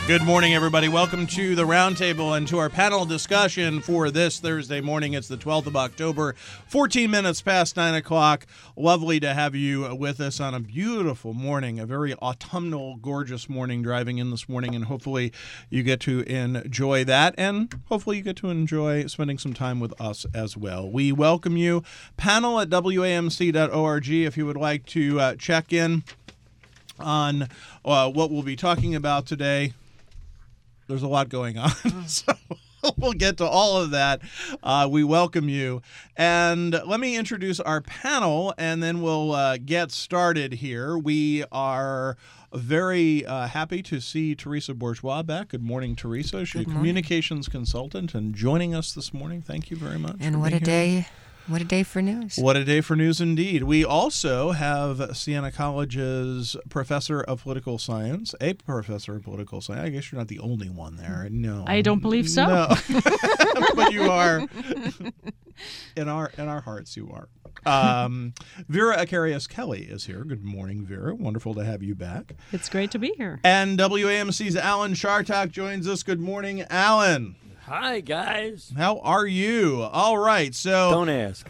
Good morning, everybody. Welcome to the Roundtable and to our panel discussion for this Thursday morning. It's the 12th of October, 14 minutes past 9 o'clock. Lovely to have you with us on a beautiful morning, a very autumnal, gorgeous morning driving in this morning, and hopefully you get to enjoy that, and hopefully you get to enjoy spending some time with us as well. We welcome you. Panel at WAMC.org if you would like to check in on what we'll be talking about today. There's a lot going on, so we'll get to all of that. We welcome you. And let me introduce our panel, and then we'll get started here. We are very happy to see Teresa Bourgeois back. Good morning, Teresa. She's a communications consultant and joining us this morning. Thank you very much. And what a day. What a day for news. What a day for news indeed. We also have Siena College's professor of political science, a professor of political science. I guess you're not the only one there. No. I don't believe so. No. But you are. In our hearts, you are. Vera Akarius Kelly is here. Good morning, Vera. Wonderful to have you back. It's great to be here. And WAMC's Alan Chartock joins us. Good morning, Alan. Hi, guys. How are you? All right, so... Don't ask.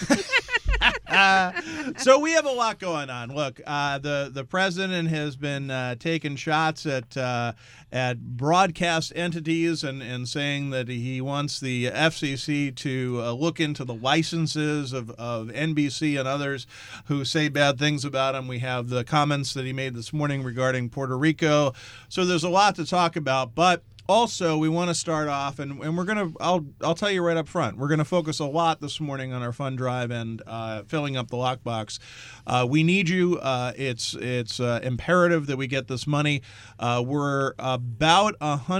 So we have a lot going on. Look, the president has been taking shots at broadcast entities and saying that he wants the FCC to look into the licenses of NBC and others who say bad things about him. We have the comments that he made this morning regarding Puerto Rico. So there's a lot to talk about, but also, we want to start off, and we're going to, I'll tell you right up front, we're going to focus a lot this morning on our fund drive and filling up the lockbox. We need you. It's imperative that we get this money. We're about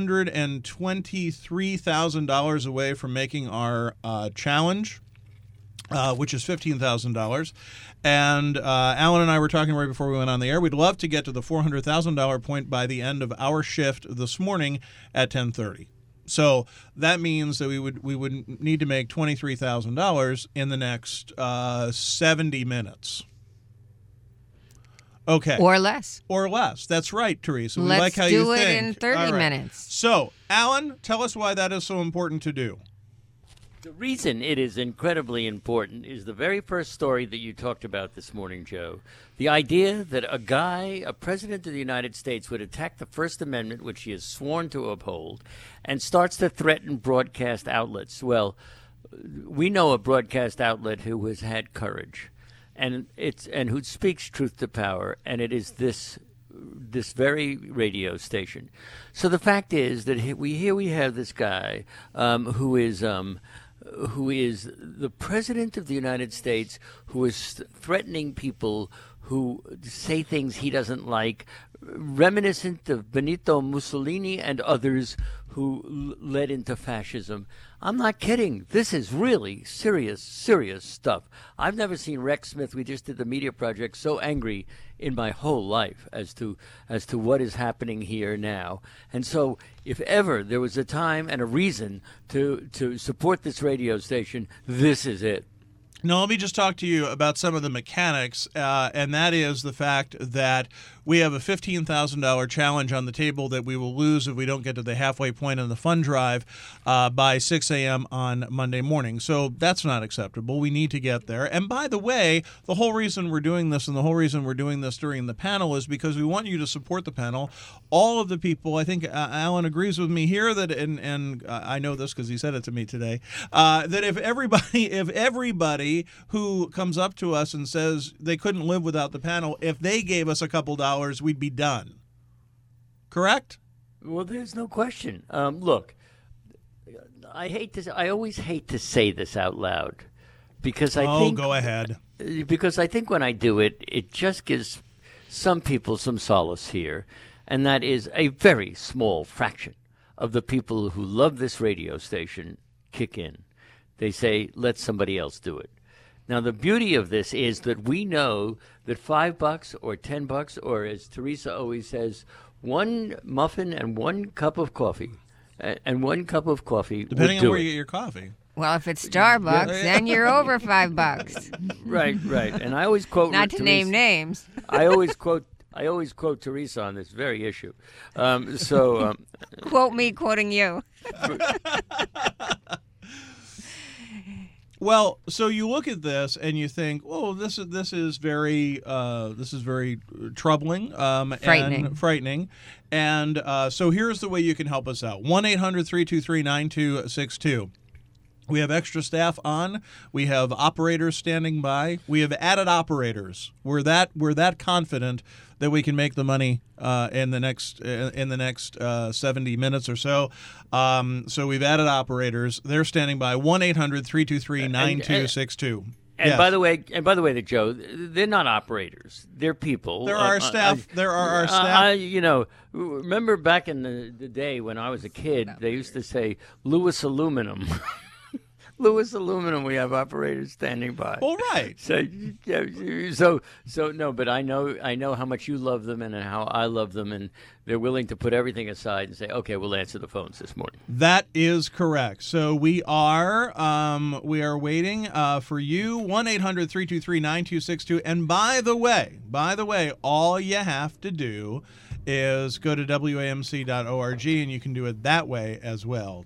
$123,000 away from making our challenge, which is $15,000. And Alan and I were talking right before we went on the air. We'd love to get to the $400,000 point by the end of our shift this morning at 10:30. So that means that we would need to make $23,000 in the next 70 minutes. Okay. Or less. Or less. That's right, Teresa. We Let's like how you do think. it in 30 minutes. So, Alan, tell us why that is so important to do. The reason it is incredibly important is the very first story that you talked about this morning, Joe. The idea that a president of the United States, would attack the First Amendment, which he has sworn to uphold, and starts to threaten broadcast outlets. Well, we know a broadcast outlet who has had courage, and who speaks truth to power, and it is this very radio station. So the fact is that we have this guy who is the president of the United States, who is threatening people who say things he doesn't like, reminiscent of Benito Mussolini and others who led into fascism. I'm not kidding. This is really serious stuff. I've never seen Rex Smith, we just did the media project, so angry in my whole life as to what is happening here now. And so if ever there was a time and a reason to support this radio station, this is it. Now, let me just talk to you about some of the mechanics, and that is the fact that we have a $15,000 challenge on the table that we will lose if we don't get to the halfway point in the fund drive by 6 a.m. on Monday morning. So that's not acceptable. We need to get there. And by the way, the whole reason we're doing this and the whole reason we're doing this during the panel is because we want you to support the panel. All of the people, I think Alan agrees with me here, that, and I know this because he said it to me today, that if everybody who comes up to us and says they couldn't live without the panel, if they gave us a couple dollars, we'd be done. Correct? Well, there's no question. Look, I always hate to say this out loud because I think. Go ahead. Because I think when I do it, it just gives some people some solace here, and that is a very small fraction of the people who love this radio station kick in. They say, let somebody else do it. Now, the beauty of this is that we know that $5 or $10, or as Teresa always says, one muffin and one cup of coffee, depending on where you get your coffee. Well, if it's Starbucks, then you're over $5. Right. And I always quote not to Teresa, name names. I always quote I always quote Teresa on this very issue. Quote me, quoting you. Well, so you look at this and you think, "Oh, this is very troubling, Frightening. and frightening." And so here's the way you can help us out: 1-800-323-9262. We have extra staff on. We have operators standing by. We have added operators. We're that confident that we can make the money in the next 70 minutes or so. So we've added operators. They're standing by. 1-800-323-9262. And Yes. by the way, Joe, they're not operators. They're people. There are staff. There are our staff. Remember back in the day when I was a kid, they used to say Lewis Aluminum. Lewis Aluminum, we have operators standing by. Well, right. So no, but I know how much you love them and how I love them, and they're willing to put everything aside and say, okay, we'll answer the phones this morning. That is correct. So we are waiting for you. 1-800-323-9262. And by the way, all you have to do is go to WAMC.org, and you can do it that way as well.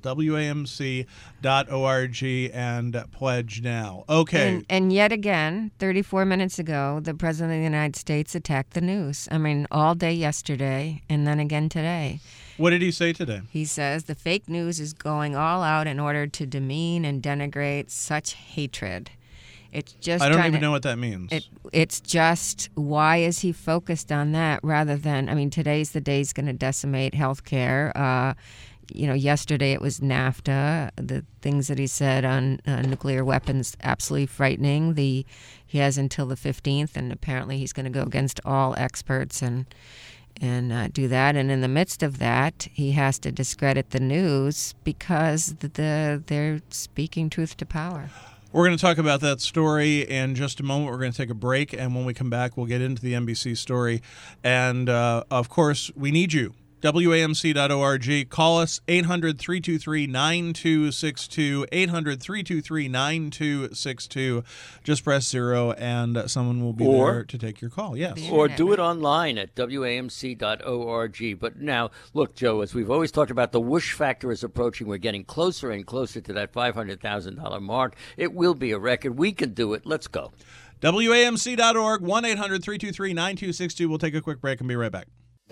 WAMC.org and pledge now. Okay. And yet again, 34 minutes ago, the President of the United States attacked the news. I mean, all day yesterday and then again today. What did he say today? He says the fake news is going all out in order to demean and denigrate such hatred. It's just I don't even know what that means. It's just, why is he focused on that rather than, I mean, today's the day he's going to decimate health care. Yesterday it was NAFTA. The things that he said on nuclear weapons, absolutely frightening. He has until the 15th, and apparently he's going to go against all experts and do that. And in the midst of that, he has to discredit the news because they're speaking truth to power. We're going to talk about that story in just a moment. We're going to take a break, and when we come back, we'll get into the NBC story. And, of course, we need you. WAMC.org. Call us, 800-323-9262, 800-323-9262. Just press 0, and someone will be there to take your call. Yes. Or do it online at WAMC.org. But now, look, Joe, as we've always talked about, the whoosh factor is approaching. We're getting closer and closer to that $500,000 mark. It will be a record. We can do it. Let's go. WAMC.org, 1-800-323-9262. We'll take a quick break and be right back.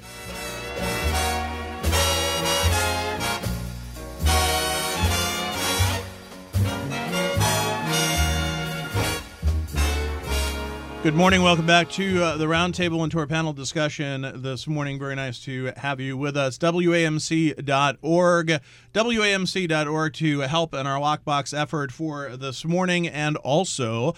Good morning. Welcome back to the Roundtable and to our panel discussion this morning. Very nice to have you with us. WAMC.org. WAMC.org to help in our lockbox effort for this morning, and also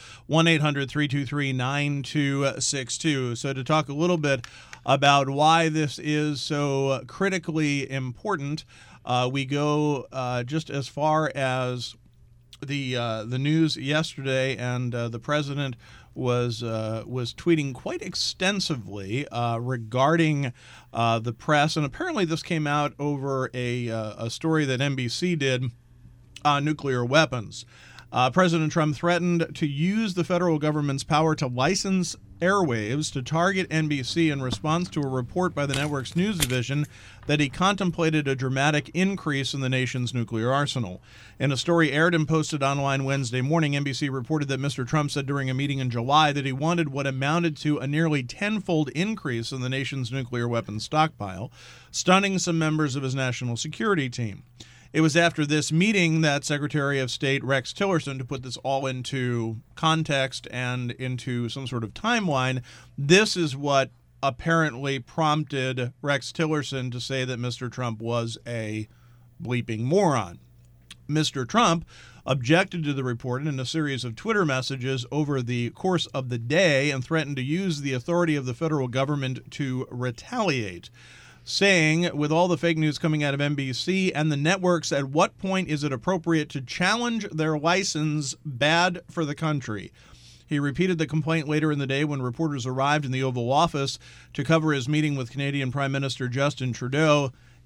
1-800-323-9262. So to talk a little bit about why this is so critically important, we go just as far as the news yesterday, and the president was tweeting quite extensively regarding the press, and apparently this came out over a story that NBC did on nuclear weapons. President Trump threatened to use the federal government's power to license airwaves to target NBC in response to a report by the network's news division that he contemplated a dramatic increase in the nation's nuclear arsenal. In a story aired and posted online Wednesday morning, NBC reported that Mr. Trump said during a meeting in July that he wanted what amounted to a nearly tenfold increase in the nation's nuclear weapons stockpile, stunning some members of his national security team. It was after this meeting that Secretary of State Rex Tillerson, to put this all into context and into some sort of timeline, this is what apparently prompted Rex Tillerson to say that Mr. Trump was a bleeping moron. Mr. Trump objected to the report in a series of Twitter messages over the course of the day and threatened to use the authority of the federal government to retaliate, saying, with all the fake news coming out of NBC and the networks, at what point is it appropriate to challenge their license? Bad for the country. He repeated the complaint later in the day when reporters arrived in the Oval Office to cover his meeting with Canadian Prime Minister Justin Trudeau.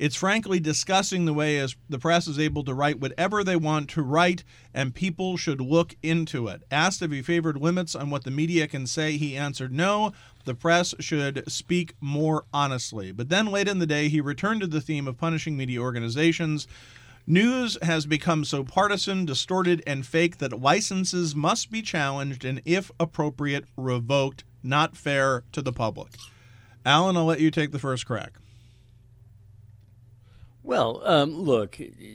It's frankly disgusting the way as the press is able to write whatever they want to write, and people should look into it. Asked if he favored limits on what the media can say, he answered no. The press should speak more honestly. But then late in the day, he returned to the theme of punishing media organizations. News has become so partisan, distorted, and fake that licenses must be challenged and, if appropriate, revoked. Not fair to the public. Alan, I'll let you take the first crack. Well, look,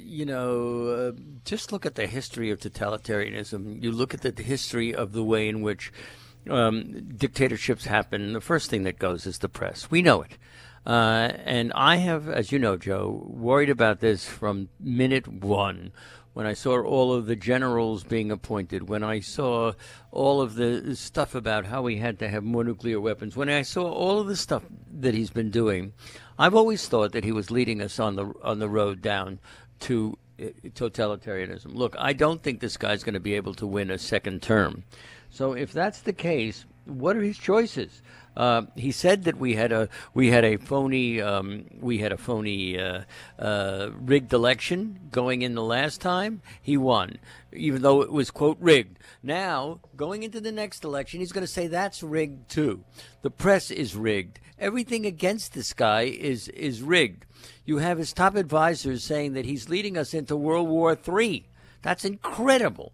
just look at the history of totalitarianism. You look at the history of the way in which dictatorships happen. The first thing that goes is the press. We know it. And I have, as you know, Joe, worried about this from minute one. When I saw all of the generals being appointed, when I saw all of the stuff about how we had to have more nuclear weapons, when I saw all of the stuff that he's been doing, I've always thought that he was leading us on the road down to totalitarianism. Look, I don't think this guy's going to be able to win a second term. So if that's the case, what are his choices? He said that we had a phony rigged election going in the last time. He won, even though it was, quote, rigged. Now, going into the next election, he's going to say that's rigged too. The press is rigged. Everything against this guy is rigged. You have his top advisors saying that he's leading us into World War III. That's incredible.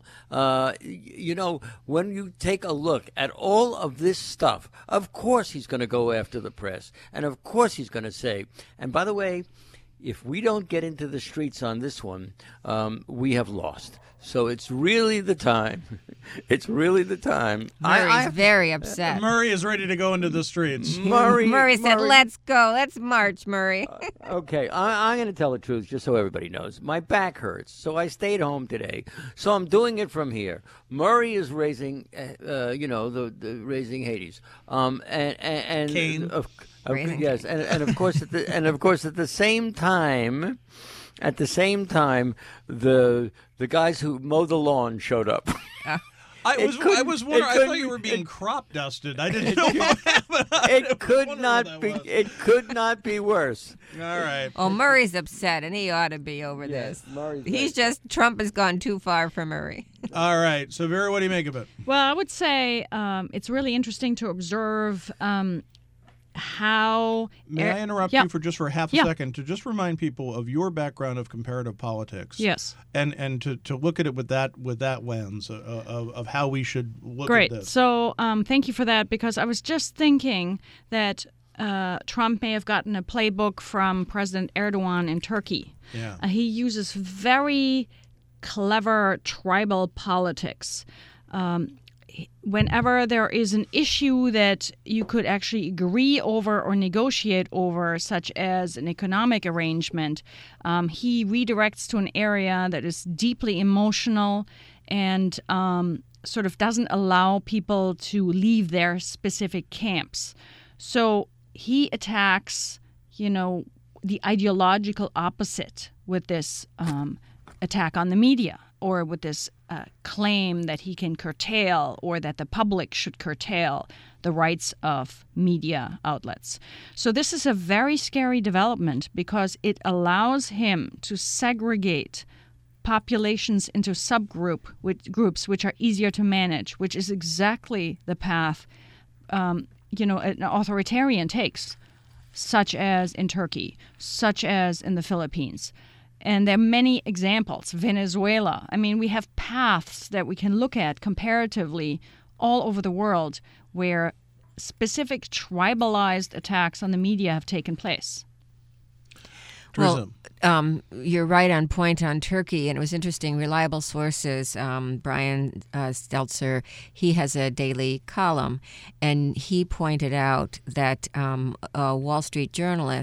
When you take a look at all of this stuff, of course he's going to go after the press. And of course he's going to say, and by the way, if we don't get into the streets on this one, we have lost. So it's really the time. It's really the time. Murray's very upset. Murray is ready to go into the streets. Murray said, let's go. Let's march, Murray. Okay, I'm going to tell the truth just so everybody knows. My back hurts, so I stayed home today. So I'm doing it from here. Murray is raising, raising Hades. And Cain. Yes, and of course at the same time. At the same time, the guys who mow the lawn showed up. I was wondering. I thought you were being crop dusted. I didn't know what happened. It could not be worse. All right. Oh, Murray's upset, and he ought to be over this. Trump has gone too far for Murray. All right. So, Vera, what do you make of it? Well, I would say it's really interesting to observe how. May I interrupt you for half a second to just remind people of your background of comparative politics? Yes. And to look at it with that lens of how we should look at this. Great. So thank you for that, because I was just thinking that Trump may have gotten a playbook from President Erdogan in Turkey. Yeah. He uses very clever tribal politics. Whenever there is an issue that you could actually agree over or negotiate over, such as an economic arrangement, he redirects to an area that is deeply emotional and sort of doesn't allow people to leave their specific camps. So he attacks, the ideological opposite with this attack on the media, or with this claim that he can curtail, or that the public should curtail the rights of media outlets. So this is a very scary development, because it allows him to segregate populations into groups which are easier to manage, which is exactly the path an authoritarian takes, such as in Turkey, such as in the Philippines. And there are many examples. Venezuela. I mean, we have paths that we can look at comparatively all over the world where specific tribalized attacks on the media have taken place. Teresa. Well, you're right on point on Turkey, and it was interesting. Reliable Sources, Brian Stelter, he has a daily column, and he pointed out that a Wall Street Journal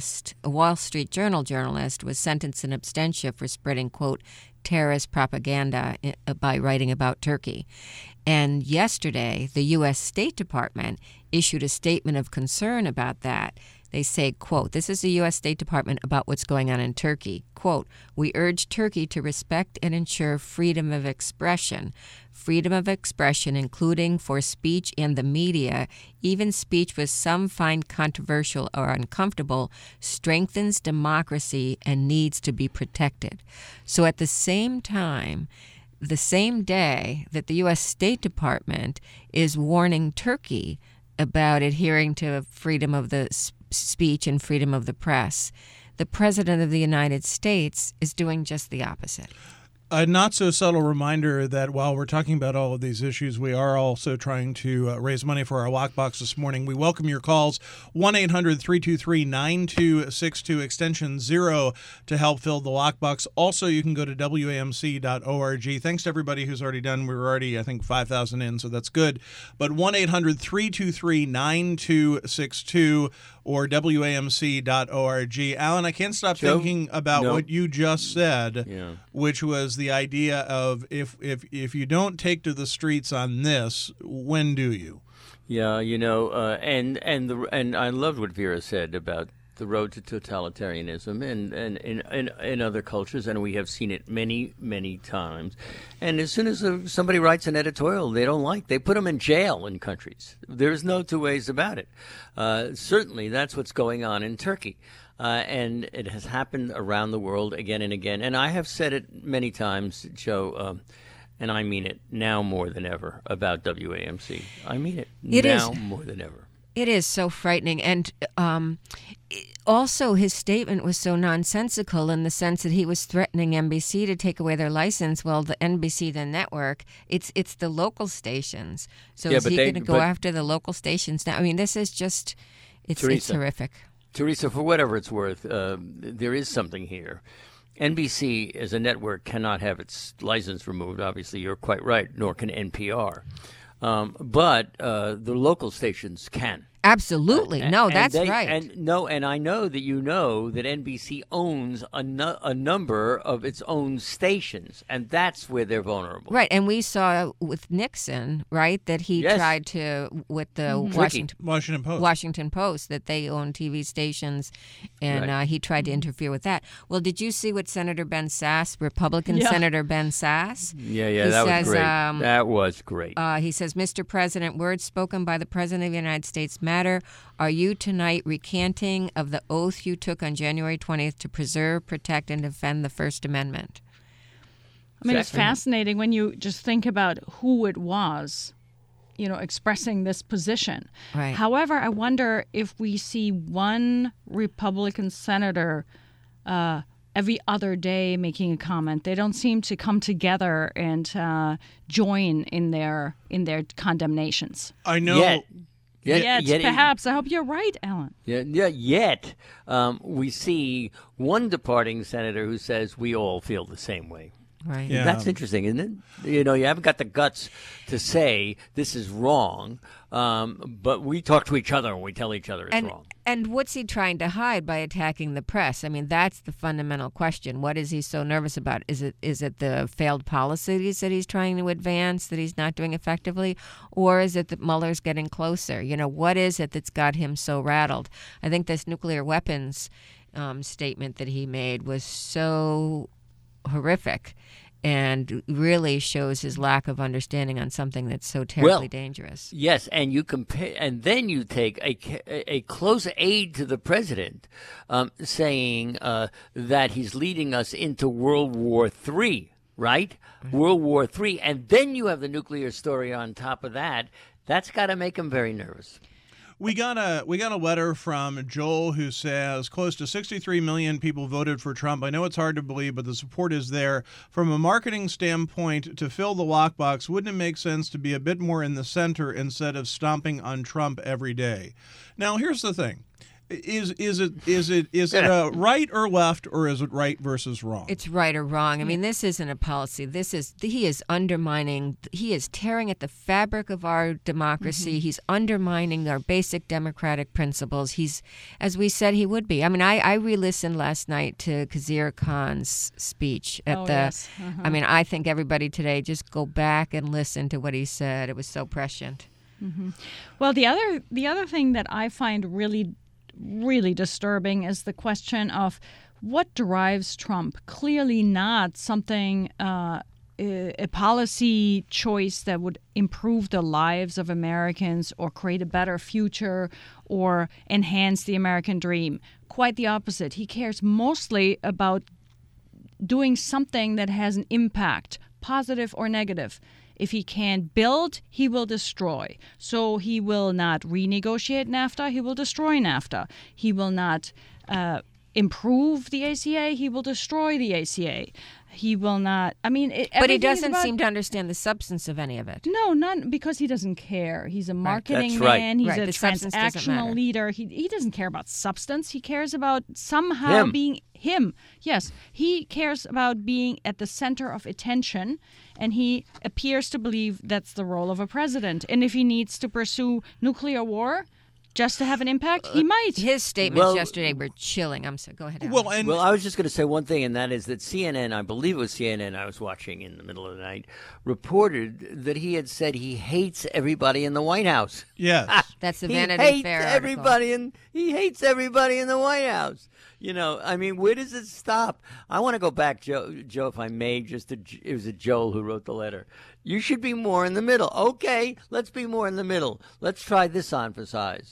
journalist was sentenced in absentia for spreading, quote, terrorist propaganda by writing about Turkey. And yesterday, the U.S. State Department issued a statement of concern about that, They say, quote, this is the U.S. State Department about what's going on in Turkey. Quote, we urge Turkey to respect and ensure freedom of expression. Freedom of expression, including for speech and the media, even speech which some find controversial or uncomfortable, strengthens democracy and needs to be protected. So at the same time, the same day that the U.S. State Department is warning Turkey about adhering to freedom of the speech and freedom of the press, the President of the United States is doing just the opposite. A not so subtle reminder that while we're talking about all of these issues, we are also trying to raise money for our Walk Box this morning. We welcome your calls, 1-800-323-9262, extension 0 to help fill the Walk Box. Also, you can go to WAMC.org. Thanks to everybody who's already done. We were already, I think, 5,000 in, so that's good. But 1-800-323-9262 or WAMC.org. Alan, I can't stop thinking about what you just said, which was the idea of if you don't take to the streets on this, when do you? Yeah, and I loved what Vera said about the road to totalitarianism and in other cultures, and we have seen it many, many times. And as soon as somebody writes an editorial they don't like, they put them in jail in countries. There's no two ways about it. Certainly, that's what's going on in Turkey. And it has happened around the world again and again. And I have said it many times, Joe, and I mean it now more than ever about WAMC. I mean it now more than ever. It is so frightening. And also, his statement was so nonsensical in the sense that he was threatening NBC to take away their license. Well, the NBC, the network, it's the local stations. So is he going to go after the local stations now? I mean, this is just, it's horrific. Teresa, for whatever it's worth, there is something here. NBC as a network cannot have its license removed. Obviously, you're quite right, nor can NPR. But the local stations can. Absolutely. That's right. And I know that that NBC owns a number of its own stations, and that's where they're vulnerable. Right, and we saw with Nixon, right, that he tried to, with the Washington Post, that they own TV stations, and he tried to interfere with that. Well, did you see what Senator Ben Sasse, Republican Senator Ben Sasse? That was great. That was great. He says, Mr. President, words spoken by the President of the United States matter. Are you tonight recanting of the oath you took on January 20th to preserve, protect, and defend the First Amendment? I mean, it's fascinating when you just think about who it was, expressing this position. Right. However, I wonder if we see one Republican senator every other day making a comment. They don't seem to come together and join in their condemnations. I know. Yet, perhaps. I hope you're right, Alan. Yet we see one departing senator who says we all feel the same way. Right. Yeah. That's interesting, isn't it? You haven't got the guts to say this is wrong, but we talk to each other and we tell each other it's wrong. And what's he trying to hide by attacking the press? I mean, that's the fundamental question. What is he so nervous about? Is it the failed policies that he's trying to advance that he's not doing effectively? Or is it that Mueller's getting closer? What is it that's got him so rattled? I think this nuclear weapons statement that he made was so horrific and really shows his lack of understanding on something that's so terribly dangerous. Yes, and you compare, and then you take a close aide to the president saying that he's leading us into World War III, right? Mm-hmm. World War III, and then you have the nuclear story on top of that. That's got to make him very nervous. We got a letter from Joel who says close to 63 million people voted for Trump. I know it's hard to believe, but the support is there. From a marketing standpoint, to fill the lockbox, wouldn't it make sense to be a bit more in the center instead of stomping on Trump every day? Now, here's the thing. Is it a right or left, or is it right versus wrong? It's right or wrong. I mean, this isn't a policy. He is undermining. He is tearing at the fabric of our democracy. Mm-hmm. He's undermining our basic democratic principles. He's, as we said, he would be. I mean, I re-listened last night to Khizr Khan's speech at Yes. Uh-huh. I mean, I think everybody today just go back and listen to what he said. It was so prescient. Mm-hmm. Well, the other thing that I find really really disturbing is the question of what drives Trump. Clearly not something, a policy choice that would improve the lives of Americans or create a better future or enhance the American dream. Quite the opposite. He cares mostly about doing something that has an impact, positive or negative. If he can't build, he will destroy. So he will not renegotiate NAFTA, he will destroy NAFTA. He will not improve the ACA, he will destroy the ACA. He will not, but he doesn't seem to understand the substance of any of it. No, none, because he doesn't care. He's a marketing That's right. man. He's Right, a the substance doesn't transactional matter. leader. He doesn't care about substance. He cares about somehow being him. Yes, he cares about being at the center of attention, and he appears to believe that's the role of a president. And if he needs to pursue nuclear war just to have an impact, he might. His statements yesterday were chilling. I'm sorry. Go ahead, Alan. Well, I was just going to say one thing, and that is that CNN, I believe it was CNN I was watching in the middle of the night, reported that he had said he hates everybody in the White House. Yes. That's the He Vanity hates Fair everybody he hates everybody in the White House. Where does it stop? I want to go back, Joe, if I may, it was Joel who wrote the letter. You should be more in the middle. Okay, let's be more in the middle. Let's try this on for size.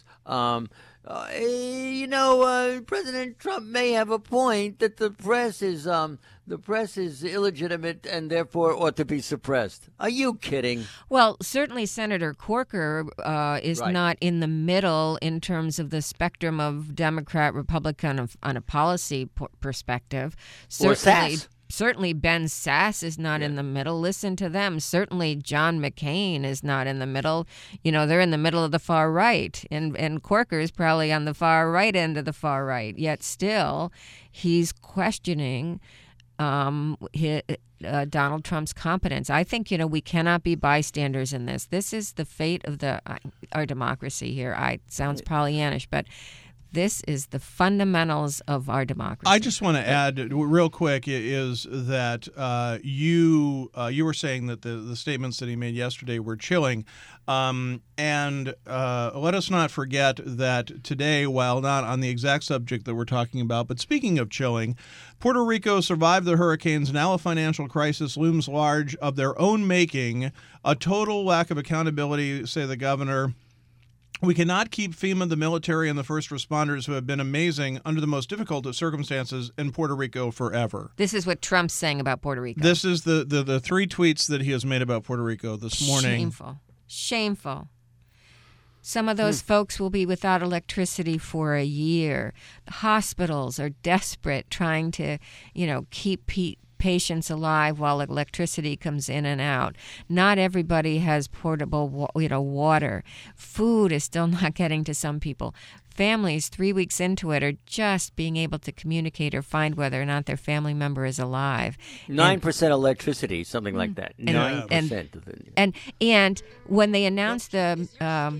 President Trump may have a point that the press is illegitimate and therefore ought to be suppressed. Are you kidding? Well, certainly Senator Corker is Right. not in the middle in terms of the spectrum of Democrat, Republican on a policy perspective. Or Sass. Certainly Ben Sass is not in the middle. Listen to them. Certainly John McCain is not in the middle. They're in the middle of the far right. And Corker is probably on the far right end of the far right. Yet still, he's questioning Donald Trump's competence. I think, we cannot be bystanders in this. This is the fate of our democracy here. Sounds Pollyannish, but this is the fundamentals of our democracy. I just want to add real quick is that you were saying that the statements that he made yesterday were chilling. And let us not forget that today, while not on the exact subject that we're talking about, but speaking of chilling, Puerto Rico survived the hurricanes. Now a financial crisis looms large of their own making. A total lack of accountability, say the governor. We cannot keep FEMA, the military, and the first responders who have been amazing under the most difficult of circumstances in Puerto Rico forever. This is what Trump's saying about Puerto Rico. This is the three tweets that he has made about Puerto Rico this morning. Shameful. Some of those folks will be without electricity for a year. The hospitals are desperate trying to, keep patients alive while electricity comes in and out. Not everybody has portable, water. Food is still not getting to some people. Families 3 weeks into it are just being able to communicate or find whether or not their family member is alive. 9% electricity, something like that. 9%. And when they announced the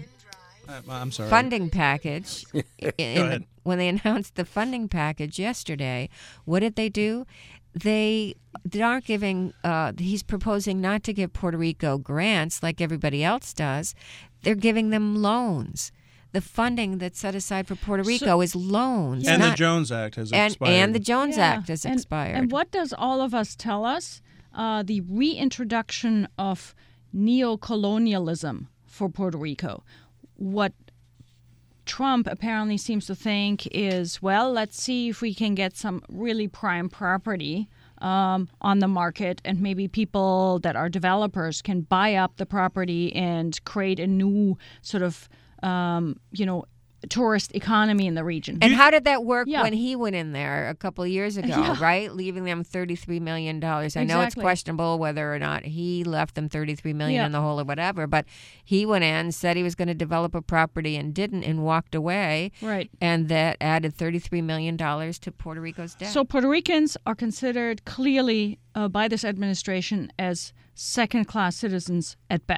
I'm sorry. funding package, ahead. when they announced the funding package yesterday, what did they do? They aren't giving, he's proposing not to give Puerto Rico grants like everybody else does. They're giving them loans. The funding that's set aside for Puerto Rico is loans. And the Jones Act has expired. And the Jones Act has expired. And what does all of us tell us? The reintroduction of neocolonialism for Puerto Rico. What Trump apparently seems to think is, well, let's see if we can get some really prime property on the market, and maybe people that are developers can buy up the property and create a new sort of, tourist economy in the region. And how did that work when he went in there a couple of years ago, right? Leaving them $33 million. I know it's questionable whether or not he left them $33 million in the hole or whatever, but he went in, said he was going to develop a property and didn't, and walked away. Right. And that added $33 million to Puerto Rico's debt. So Puerto Ricans are considered clearly by this administration as second-class citizens at best.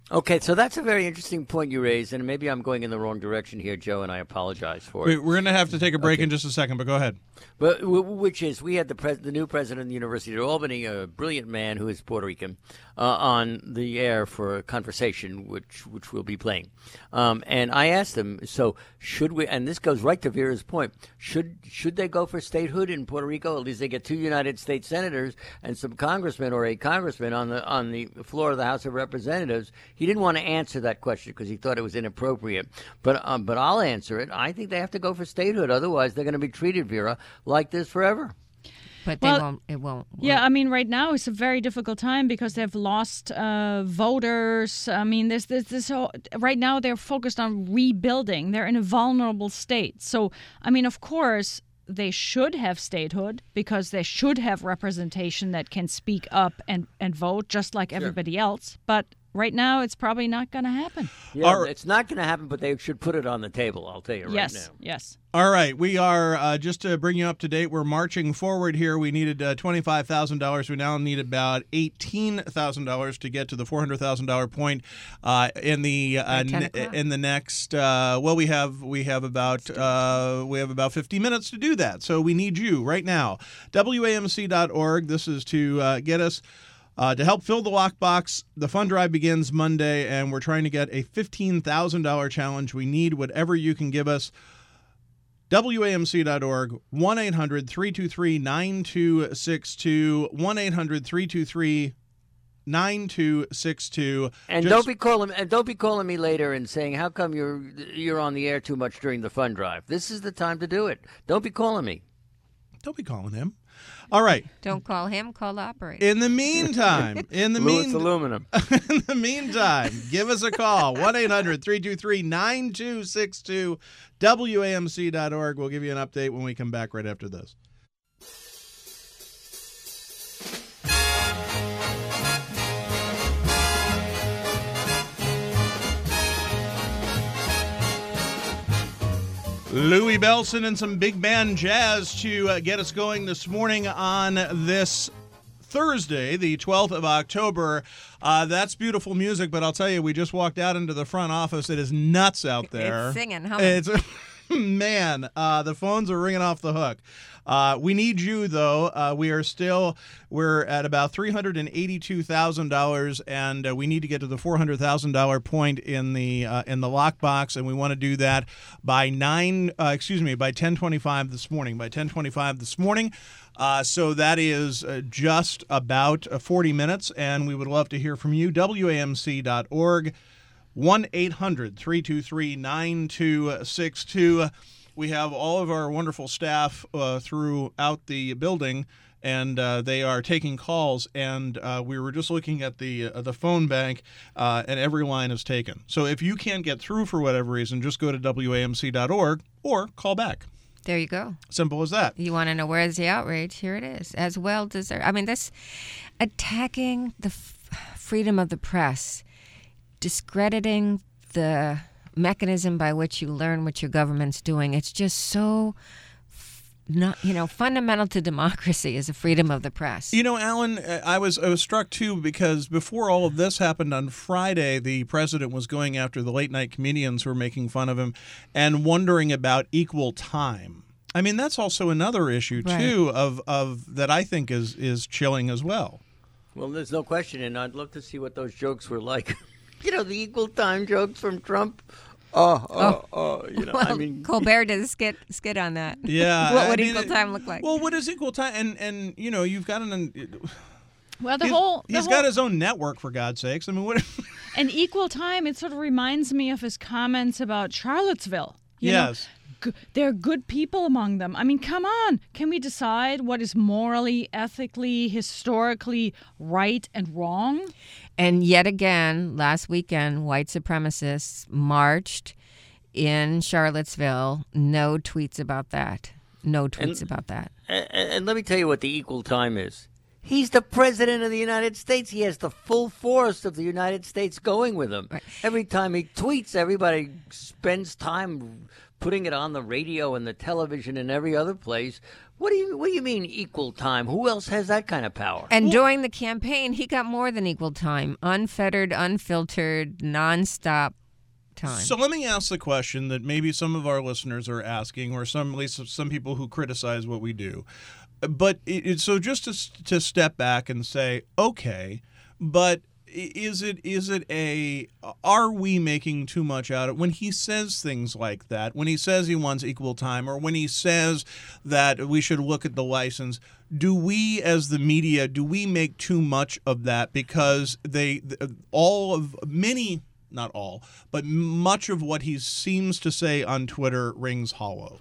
Okay, so that's a very interesting point you raised, and maybe I'm going in the wrong direction here, Joe, and I apologize for it. We're going to have to take a break in just a second, but go ahead. But which is, we had the new president of the University of Albany, a brilliant man who is Puerto Rican, on the air for a conversation which we'll be playing. And I asked him, so should we? And this goes right to Vera's point. Should they go for statehood in Puerto Rico? At least they get 2 United States senators and some congressmen or a congressman on the floor of the House of Representatives. He didn't want to answer that question because he thought it was inappropriate. But I'll answer it. I think they have to go for statehood. Otherwise, they're going to be treated, Vera, like this forever. But they won't. It won't. Yeah, I mean, right now it's a very difficult time because they've lost voters. I mean, this whole, right now they're focused on rebuilding. They're in a vulnerable state. So, I mean, of course, they should have statehood because they should have representation that can speak up and vote just like everybody else. But right now, it's probably not going to happen. Yeah, it's not going to happen, but they should put it on the table, I'll tell you right now. Yes. All right, we are, just to bring you up to date, we're marching forward here. We needed $25,000. We now need about $18,000 to get to the $400,000 point in the next. We have about 50 minutes to do that. So we need you right now. WAMC.org. This is to get us. To help fill the lockbox, the fund drive begins Monday, and we're trying to get a $15,000 challenge. We need whatever you can give us. WAMC.org, 1-800-323-9262, 1-800-323-9262. And don't be calling me later and saying, how come you're on the air too much during the fund drive? This is the time to do it. Don't be calling me. Don't be calling him. All right. Don't call him, call the operator. In the meantime, Lewis Aluminum. In the meantime, give us a call. 1-800-323-9262, WAMC.org. We'll give you an update when we come back right after this. Louis Bellson and some big band jazz to get us going this morning on this Thursday, the 12th of October. That's beautiful music, but I'll tell you, we just walked out into the front office. It is nuts out there. It's singing, humming. Man, the phones are ringing off the hook. We need you, though. We're at about $382,000, and we need to get to the $400,000 point in the lockbox, and we want to do that by 10:25 this morning. By 10:25 this morning. So that is just about 40 minutes, and we would love to hear from you. WAMC.org. 1-800-323-9262. We have all of our wonderful staff throughout the building, and they are taking calls. And we were just looking at the phone bank, and every line is taken. So if you can't get through for whatever reason, just go to WAMC.org or call back. There you go. Simple as that. You want to know where's the outrage? Here it is. As well deserved. I mean, this attacking the freedom of the press, discrediting the mechanism by which you learn what your government's doing. It's just so fundamental to democracy is the freedom of the press. You know, Alan, I was struck too because before all of this happened on Friday, the president was going after the late night comedians who were making fun of him and wondering about equal time. I mean, that's also another issue too of that I think is chilling as well. Well, there's no question, and I'd love to see what those jokes were like. You know, the equal time jokes from Trump. I mean, Colbert did a skit on that. Yeah. What would equal time look like? Well, what is equal time? And you've got he's got his own network, for God's sakes. I mean, what? And equal time, it sort of reminds me of his comments about Charlottesville. Yes. There are good people among them. I mean, come on. Can we decide what is morally, ethically, historically right and wrong? And yet again, last weekend, white supremacists marched in Charlottesville. No tweets about that. And let me tell you what the equal time is. He's the president of the United States. He has the full force of the United States going with him. Right. Every time he tweets, everybody spends time putting it on the radio and the television and every other place What do you mean equal time? Who else has that kind of power? And during the campaign, he got more than equal time. Unfettered, unfiltered, nonstop time. So let me ask the question that maybe some of our listeners are asking, or at least some people who criticize what we do. But so just to step back and say, okay, but are we making too much out of it? When he says things like that, when he says he wants equal time, or when he says that we should look at the license, do we as the media, do we make too much of that? Because not all, but much of what he seems to say on Twitter rings hollow.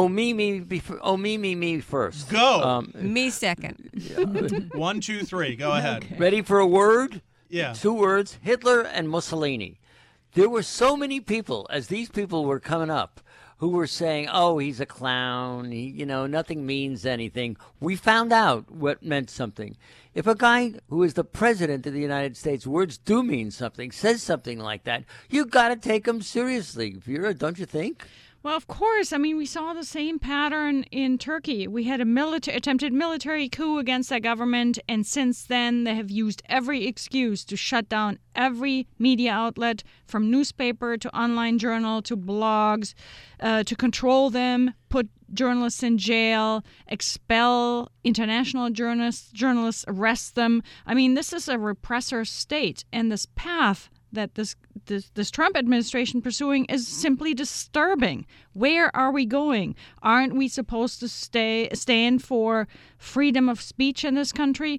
Me first. Go. Me second. 1, 2, 3. Go ahead. Okay. Ready for a word? Yeah. 2 words, Hitler and Mussolini. There were so many people, as these people were coming up, who were saying, oh, he's a clown, nothing means anything. We found out what meant something. If a guy who is the president of the United States, words do mean something, says something like that, you got to take him seriously, Vera, don't you think? Well, of course. I mean, we saw the same pattern in Turkey. We had a attempted military coup against that government, and since then they have used every excuse to shut down every media outlet, from newspaper to online journal to blogs, to control them, put journalists in jail, expel international journalists, arrest them. I mean, this is a repressor state, and this path that this Trump administration pursuing is simply disturbing. Where are we going? Aren't we supposed to stand for freedom of speech in this country?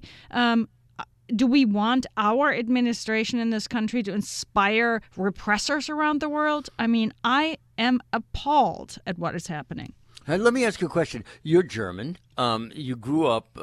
Do we want our administration in this country to inspire repressors around the world? I mean, I am appalled at what is happening. Let me ask you a question. You're German. You grew up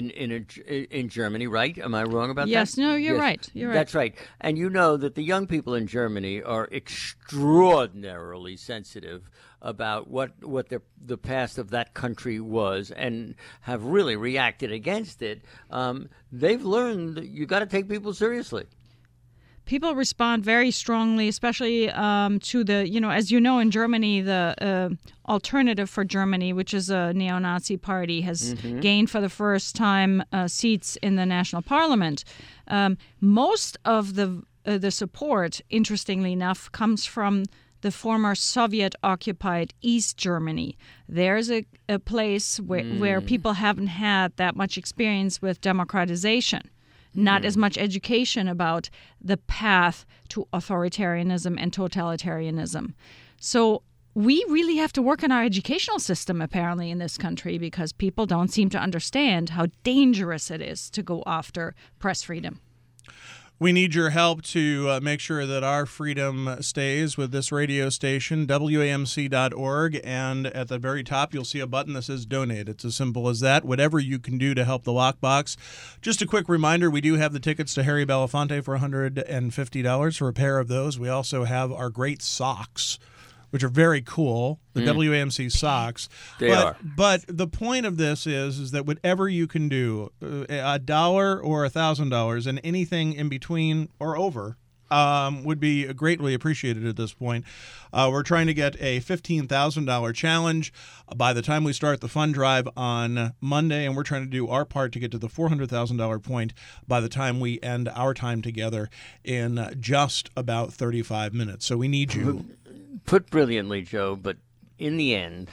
in Germany, right? Am I wrong about that? Yes. No, you're Yes. right. You're right. That's right. And you know that the young people in Germany are extraordinarily sensitive about what the past of that country was, and have really reacted against it. They've learned you got to take people seriously. People respond very strongly, especially to the, as you know, in Germany, the Alternative for Germany, which is a neo-Nazi party, has gained for the first time seats in the national parliament. Most of the support, interestingly enough, comes from the former Soviet-occupied East Germany. There's a place where people haven't had that much experience with democratization. Not as much education about the path to authoritarianism and totalitarianism. So we really have to work on our educational system, apparently, in this country, because people don't seem to understand how dangerous it is to go after press freedom. We need your help to make sure that our freedom stays with this radio station, WAMC.org, and at the very top you'll see a button that says donate. It's as simple as that. Whatever you can do to help the Lockbox. Just a quick reminder, we do have the tickets to Harry Belafonte for $150 for a pair of those. We also have our great socks, which are very cool, the WAMC socks. They are. But the point of this is that whatever you can do, $1 or $1,000, and anything in between or over, would be greatly appreciated at this point. We're trying to get a $15,000 challenge by the time we start the fund drive on Monday, and we're trying to do our part to get to the $400,000 point by the time we end our time together in just about 35 minutes. So we need you. Put brilliantly, Joe, but in the end,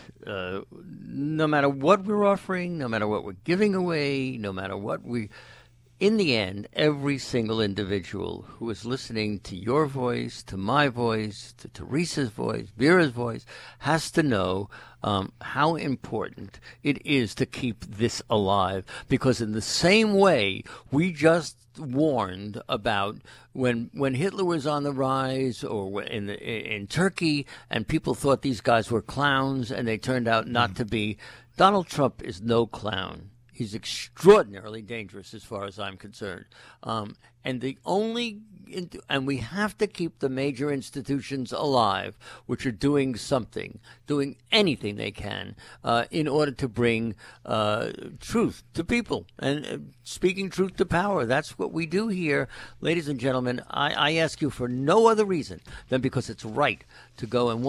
no matter what we're offering, no matter what we're giving away, no matter what in the end, every single individual who is listening to your voice, to my voice, to Teresa's voice, Vera's voice, has to know how important it is to keep this alive. Because in the same way we just warned about when Hitler was on the rise, or in Turkey, and people thought these guys were clowns, and they turned out not to be. Donald Trump is no clown. He's extraordinarily dangerous as far as I'm concerned. And the only and we have to keep the major institutions alive, which are doing something, doing anything they can in order to bring truth to people and speaking truth to power. That's what we do here, ladies and gentlemen. I ask you for no other reason than because it's right to go in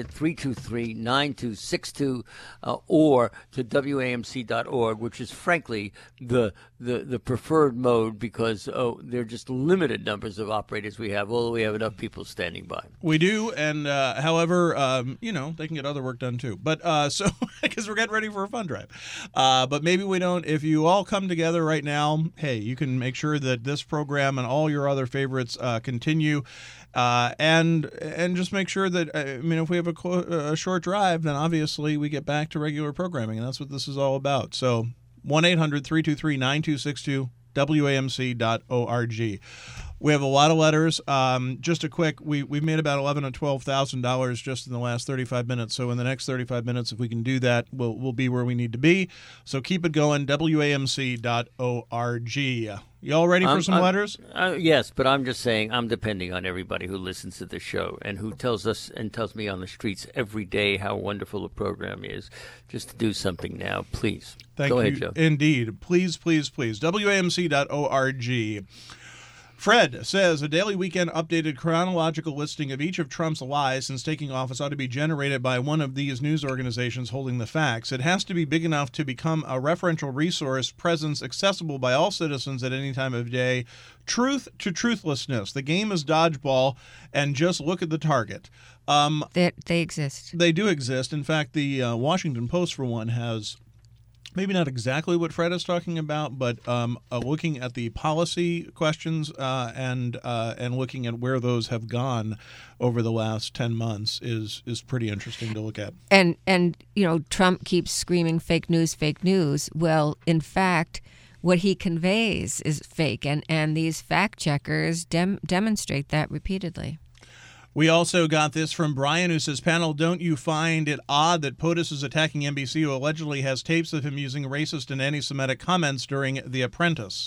1-800-323-9262 or to WAMC.org, which is frankly the preferred mode because there are just limited numbers of operators we have, although we have enough people standing by. We do, and however, they can get other work done too. But so because we're getting ready for a fund drive, but maybe we don't. If you all come together right now, hey, you can make sure that this program and all your other favorites continue, and just make sure that if we have a short drive, then obviously we get back to regular programming, and that's what this is all about. So 1-800-323-9262. WAMC.org. We have a lot of letters. Just a quick, we've made about $11,000 to $12,000 just in the last 35 minutes. So in the next 35 minutes, if we can do that, we'll be where we need to be. So keep it going. WAMC.org. You all ready for some letters? Yes, but I'm just saying I'm depending on everybody who listens to the show and who tells us and tells me on the streets every day how wonderful the program is. Just to do something now, please. Go ahead, Joe. Indeed. Please, please, please. WAMC.org. Fred says a daily weekend updated chronological listing of each of Trump's lies since taking office ought to be generated by one of these news organizations holding the facts. It has to be big enough to become a referential resource presence accessible by all citizens at any time of day. Truth to truthlessness. The game is dodgeball, and just look at the target. They exist. They do exist. In fact, the Washington Post, for one, has maybe not exactly what Fred is talking about, but looking at the policy questions and looking at where those have gone over the last 10 months is pretty interesting to look at. And Trump keeps screaming fake news, fake news. Well, in fact, what he conveys is fake, and these fact checkers demonstrate that repeatedly. We also got this from Brian, who says, panel, don't you find it odd that POTUS is attacking NBC, who allegedly has tapes of him using racist and anti-Semitic comments during The Apprentice?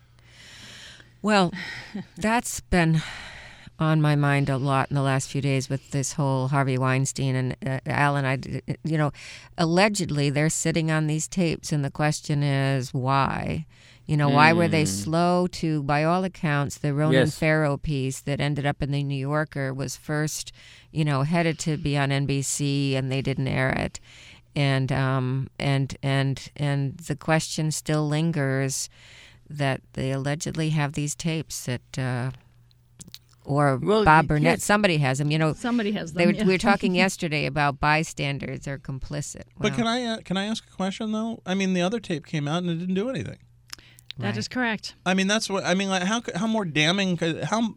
Well, that's been on my mind a lot in the last few days with this whole Harvey Weinstein and Al and I. Allegedly they're sitting on these tapes, and the question is why? Why were they slow to, by all accounts, the Ronan Farrow piece that ended up in the New Yorker was first, headed to be on NBC, and they didn't air it. And the question still lingers that they allegedly have these tapes that Bob Burnett, yes. Somebody has them. Somebody has them. We were talking yesterday about bystanders are complicit. But can I ask a question though? I mean, the other tape came out and it didn't do anything. That is correct. I mean, that's what I mean. Like, how more damning could more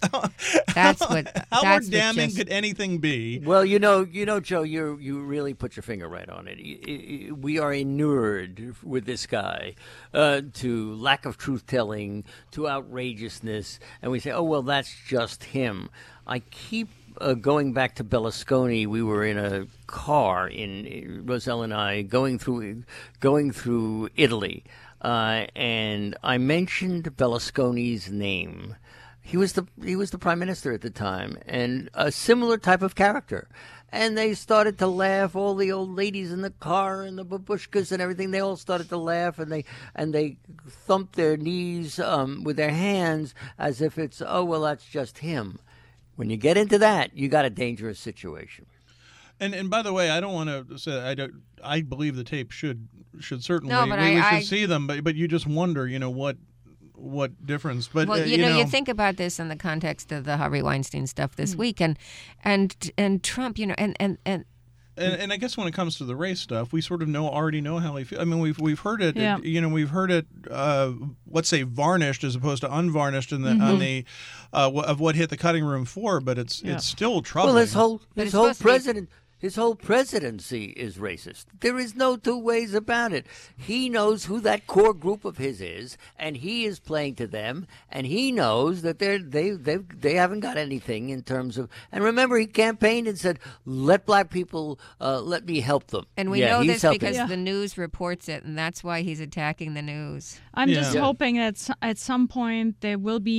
damning could anything be? Well, Joe, you really put your finger right on it. We are inured with this guy to lack of truth telling, to outrageousness, and we say, oh well, that's just him. I keep going back to Berlusconi. We were in a car Roselle and I going through Italy. And I mentioned Berlusconi's name. He was the prime minister at the time, and a similar type of character. And they started to laugh. All the old ladies in the car and the babushkas and everything. They all started to laugh, and they thumped their knees with their hands as if it's, oh well, that's just him. When you get into that, you got a dangerous situation. And by the way, I don't want to say I believe the tape should certainly we should see them, but you just wonder, what difference. But well, you think about this in the context of the Harvey Weinstein stuff this week, and Trump, And I guess when it comes to the race stuff, we sort of already know how he feels. I mean, we've heard it. Yeah. We've heard it. Let's say varnished as opposed to unvarnished on the of what hit the cutting room floor. But it's still troubling. Well, his whole presidency is racist. There is no two ways about it. He knows who that core group of his is, and he is playing to them, and he knows that they haven't got anything in terms of. And remember, he campaigned and said, "Let black people, let me help them." And we know this because the news reports it, and that's why he's attacking the news. I'm just hoping that at some point there will be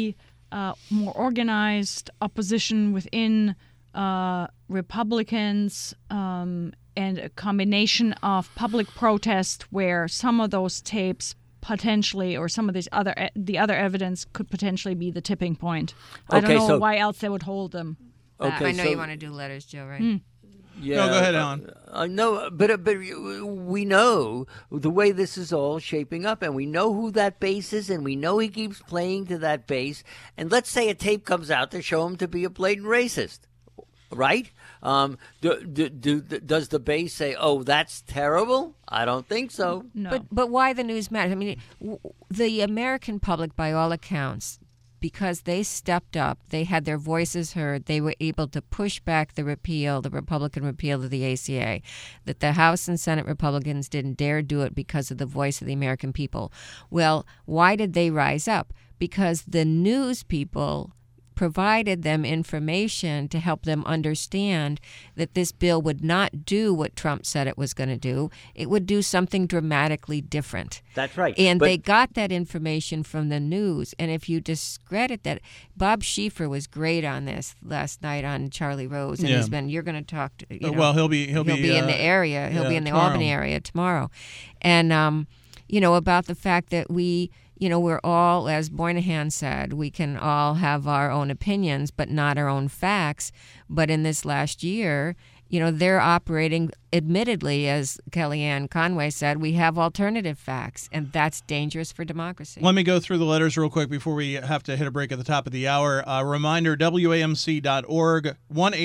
more organized opposition within Republicans and a combination of public protest where some of those tapes potentially, or some of the other evidence could potentially be the tipping point. I don't know why else they would hold them back. I know you want to do letters, Joe, right? Yeah, no, go ahead, Alan. No, but we know the way this is all shaping up, and we know who that base is, and we know he keeps playing to that base. And let's say a tape comes out to show him to be a blatant racist, right? Does the base say, "Oh, that's terrible"? I don't think so. No. But why the news matters? I mean, the American public, by all accounts, because they stepped up, they had their voices heard, they were able to push back the Republican repeal of the ACA, that the House and Senate Republicans didn't dare do it because of the voice of the American people. Well, why did they rise up? Because the news people provided them information to help them understand that this bill would not do what Trump said it was going to do. It would do something dramatically different. That's right. And they got that information from the news. And if you discredit that, Bob Schieffer was great on this last night on Charlie Rose. And you're going to talk to, well, he'll be in the area. He'll be in the tomorrow. Albany area tomorrow. And, about the fact that we're all, as Moynihan said, we can all have our own opinions, but not our own facts. But in this last year, they're operating, admittedly, as Kellyanne Conway said, we have alternative facts, and that's dangerous for democracy. Let me go through the letters real quick before we have to hit a break at the top of the hour. Reminder, WAMC.org,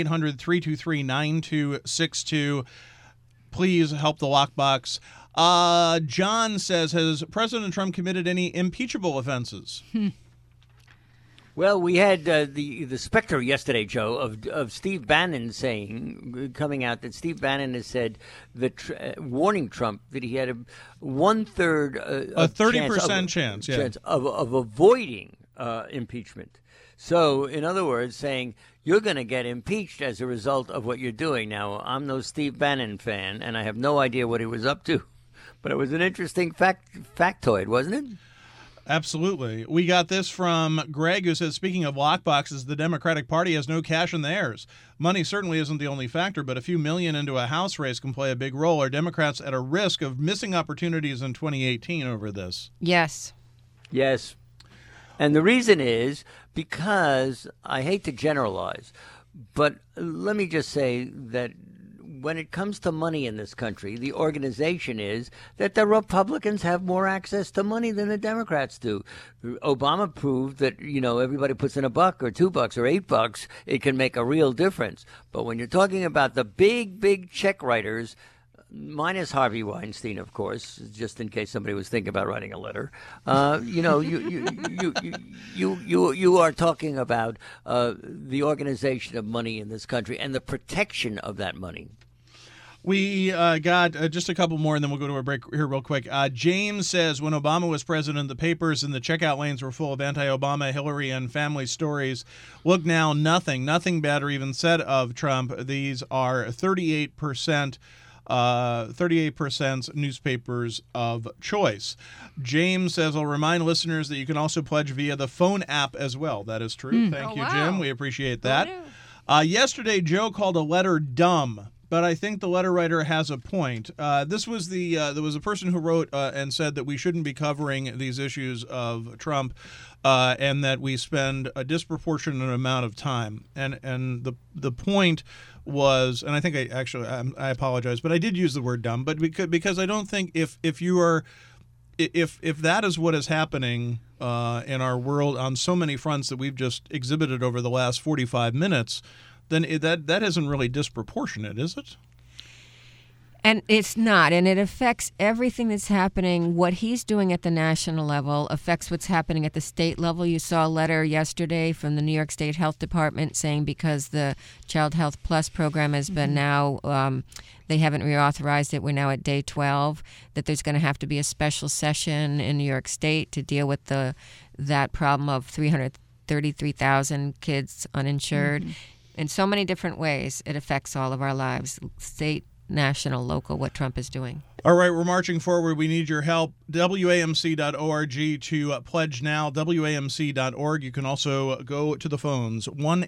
1-800-323-9262. Please help the lockbox. John says, has President Trump committed any impeachable offenses? Well, we had the specter yesterday, Joe, of Steve Bannon coming out that Steve Bannon has said that warning Trump that he had a 1/3 a 30% chance of avoiding impeachment. So, in other words, saying you're going to get impeached as a result of what you're doing. Now, I'm no Steve Bannon fan, and I have no idea what he was up to. But it was an interesting factoid, wasn't it? Absolutely. We got this from Greg, who says, speaking of lockboxes, the Democratic Party has no cash in theirs. Money certainly isn't the only factor, but a few million into a House race can play a big role. Are Democrats at a risk of missing opportunities in 2018 over this? Yes. Yes. And the reason is because, I hate to generalize, but let me just say that when it comes to money in this country, the organization is that the Republicans have more access to money than the Democrats do. Obama proved that, everybody puts in $1 or $2 or $8, it can make a real difference. But when you're talking about the big check writers, minus Harvey Weinstein, of course, just in case somebody was thinking about writing a letter, you are talking about the organization of money in this country and the protection of that money. We got just a couple more, and then we'll go to a break here real quick. James says, when Obama was president, the papers and the checkout lanes were full of anti-Obama, Hillary, and family stories. Look now, nothing bad or even said of Trump. These are 38% newspapers of choice. James says, I'll remind listeners that you can also pledge via the phone app as well. That is true. Thank you, Jim. We appreciate that. Yesterday, Joe called a letter dumb, but I think the letter writer has a point. This was there was a person who wrote and said that we shouldn't be covering these issues of Trump and that we spend a disproportionate amount of time. And the point was, and I think I apologize, but I did use the word dumb, but because I don't think if that is what is happening in our world on so many fronts that we've just exhibited over the last 45 minutes, then that isn't really disproportionate, is it? And it's not, and it affects everything that's happening. What he's doing at the national level affects what's happening at the state level. You saw a letter yesterday from the New York State Health Department saying because the Child Health Plus program has been now, they haven't reauthorized it, we're now at day 12, that there's going to have to be a special session in New York State to deal with that problem of 333,000 kids uninsured. In so many different ways, it affects all of our lives, state, national, local, what Trump is doing. All right, we're marching forward. We need your help. WAMC.org to pledge now. WAMC.org. You can also go to the phones.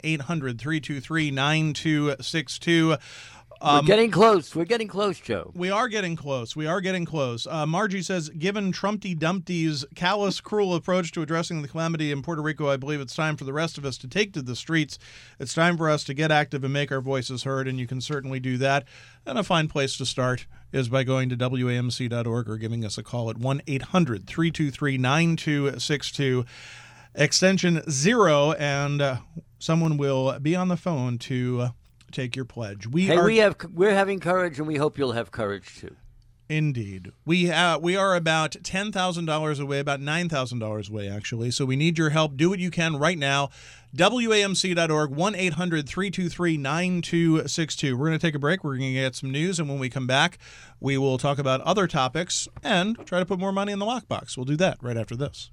1-800-323-9262. We're getting close. We're getting close, Joe. We are getting close. Margie says, given Trumpty Dumpty's callous, cruel approach to addressing the calamity in Puerto Rico, I believe it's time for the rest of us to take to the streets. It's time for us to get active and make our voices heard, and you can certainly do that. And a fine place to start is by going to WAMC.org or giving us a call at 1-800-323-9262, extension 0, and someone will be on the phone to take your pledge. We're having courage, and we hope you'll have courage too. Indeed. We are about $10,000 away, about $9,000 away, actually. So we need your help. Do what you can right now. WAMC.org, 1-800-323-9262. We're going to take a break. We're going to get some news, and when we come back, we will talk about other topics and try to put more money in the lockbox. We'll do that right after this.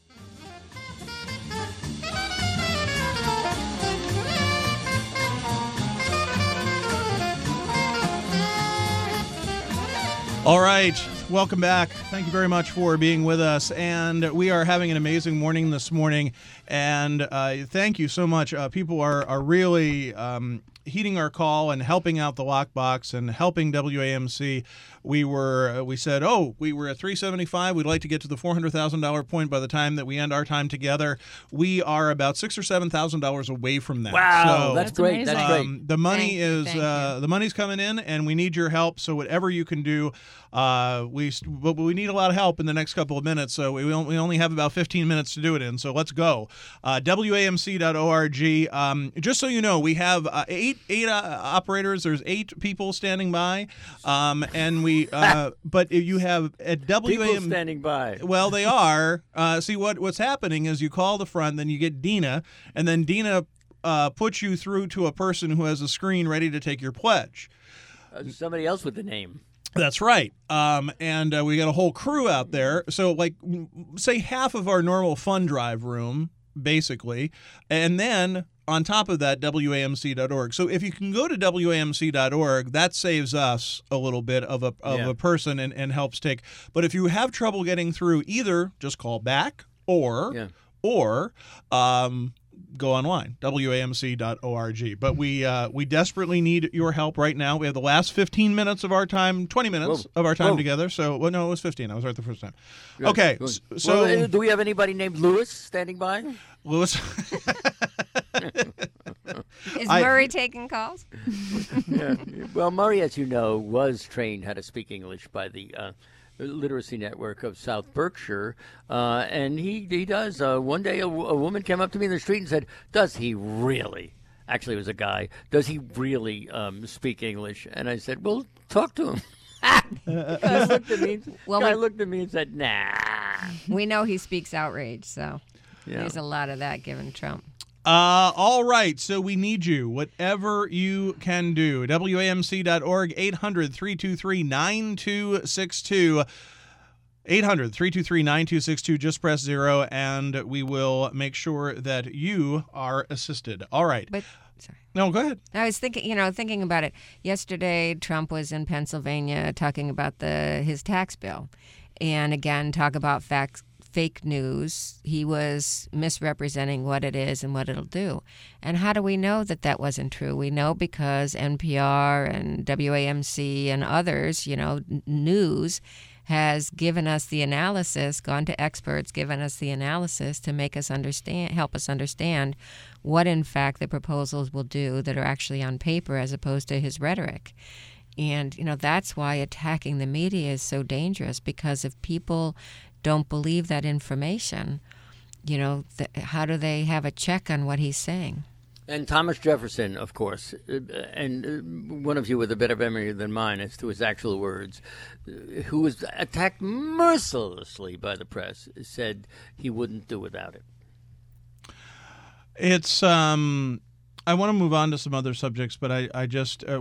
All right, welcome back. Thank you very much for being with us. And we are having an amazing morning this morning. And thank you so much. People are really heeding our call and helping out the lockbox and helping WAMC. We said, we were at 375. We'd like to get to the $400,000 point by the time that we end our time together. We are about $6,000 or $7,000 away from that. Wow, so, that's great. That's great. The money Thank you. the money's coming in, and we need your help. So whatever you can do, but we need a lot of help in the next couple of minutes. So we only have about 15 minutes to do it in. So let's go. WAMC.org. Just so you know, we have eight operators. There's 8 people standing by, and we. But you have at People standing by. Well, they are. See what's happening is you call the front, then you get Dina, and then Dina puts you through to a person who has a screen ready to take your pledge. Somebody else with the name. That's right. And we got a whole crew out there. So, say half of our normal fund drive room, basically. And then on top of that, WAMC.org. So if you can go to WAMC.org, that saves us a little bit of a person and helps take. But if you have trouble getting through, either just call back or go online, WAMC.org. But we desperately need your help right now. We have the last 15 minutes of our time, 20 minutes of our time together. So, no, it was 15. I was right the first time. Good. Okay. Good. So, do we have anybody named Lewis standing by? Lewis. Is Murray taking calls? Yeah. Well, Murray, as you know, was trained how to speak English by the Literacy Network of South Berkshire, and he does. One day a woman came up to me in the street and said, does he really, actually it was a guy, does he really speak English? And I said, well, talk to him. Guy looked at me and said, nah. We know he speaks outrage, so there's a lot of that given Trump. All right, so we need you, whatever you can do. WAMC.org, 800-323-9262. 800-323-9262. Just press 0, and we will make sure that you are assisted. All right. But sorry. No, go ahead. I was thinking about it. Yesterday, Trump was in Pennsylvania talking about his tax bill. And again, talk about fake news. He was misrepresenting what it is and what it'll do. And how do we know that wasn't true? We know because NPR and WAMC and others, news has given us the analysis, gone to experts, given us the analysis to make us help us understand what in fact the proposals will do that are actually on paper as opposed to his rhetoric. And, that's why attacking the media is so dangerous, because if people don't believe that information, how do they have a check on what he's saying? And Thomas Jefferson, of course, and one of you with a better memory than mine as to his actual words, who was attacked mercilessly by the press, said he wouldn't do without it. It's I want to move on to some other subjects, but I just we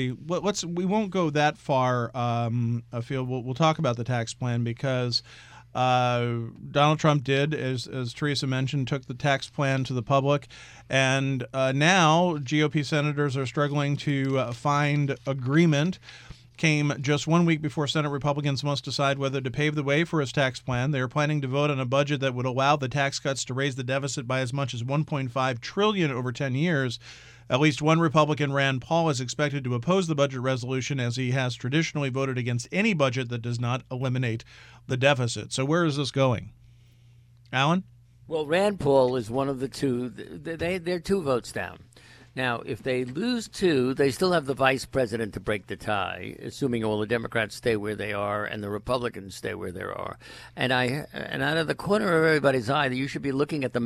won't go that far afield. We'll talk about the tax plan because Donald Trump did, as Teresa mentioned, took the tax plan to the public, and now GOP senators are struggling to find agreement. Came just 1 week before Senate Republicans must decide whether to pave the way for his tax plan. They are planning to vote on a budget that would allow the tax cuts to raise the deficit by as much as $1.5 trillion over 10 years. At least one Republican, Rand Paul, is expected to oppose the budget resolution, as he has traditionally voted against any budget that does not eliminate the deficit. So where is this going? Alan? Well, Rand Paul is one of the two. They're 2 votes down. Now, if they lose 2, they still have the vice president to break the tie, assuming all the Democrats stay where they are and the Republicans stay where they are. And out of the corner of everybody's eye, you should be looking at the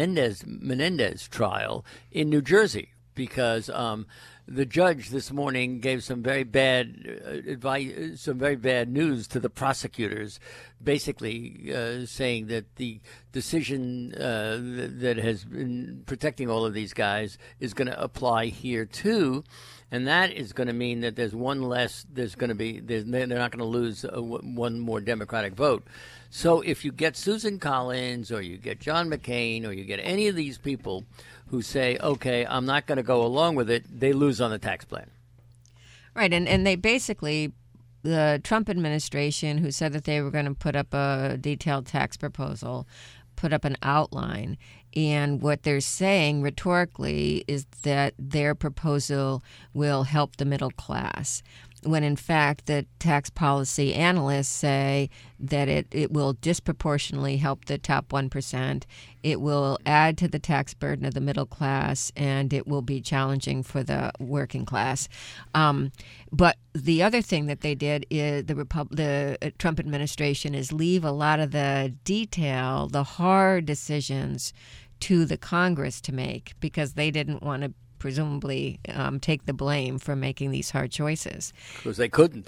Menendez trial in New Jersey, because the judge this morning gave some very bad advice, some very bad news to the prosecutors, basically saying that the decision that has been protecting all of these guys is going to apply here too, and that is going to mean that there's one less. They're not going to lose one more Democratic vote. So if you get Susan Collins or you get John McCain or you get any of these people who say, okay, I'm not going to go along with it, they lose on the tax plan. Right, and they basically, the Trump administration, who said that they were going to put up a detailed tax proposal, put up an outline. And what they're saying rhetorically is that their proposal will help the middle class, when in fact the tax policy analysts say that it will disproportionately help the top 1%. It will add to the tax burden of the middle class, and it will be challenging for the working class. But the other thing that they did is the Trump administration is leave a lot of the detail, the hard decisions, to the Congress to make, because they didn't want to presumably take the blame for making these hard choices. Because they couldn't.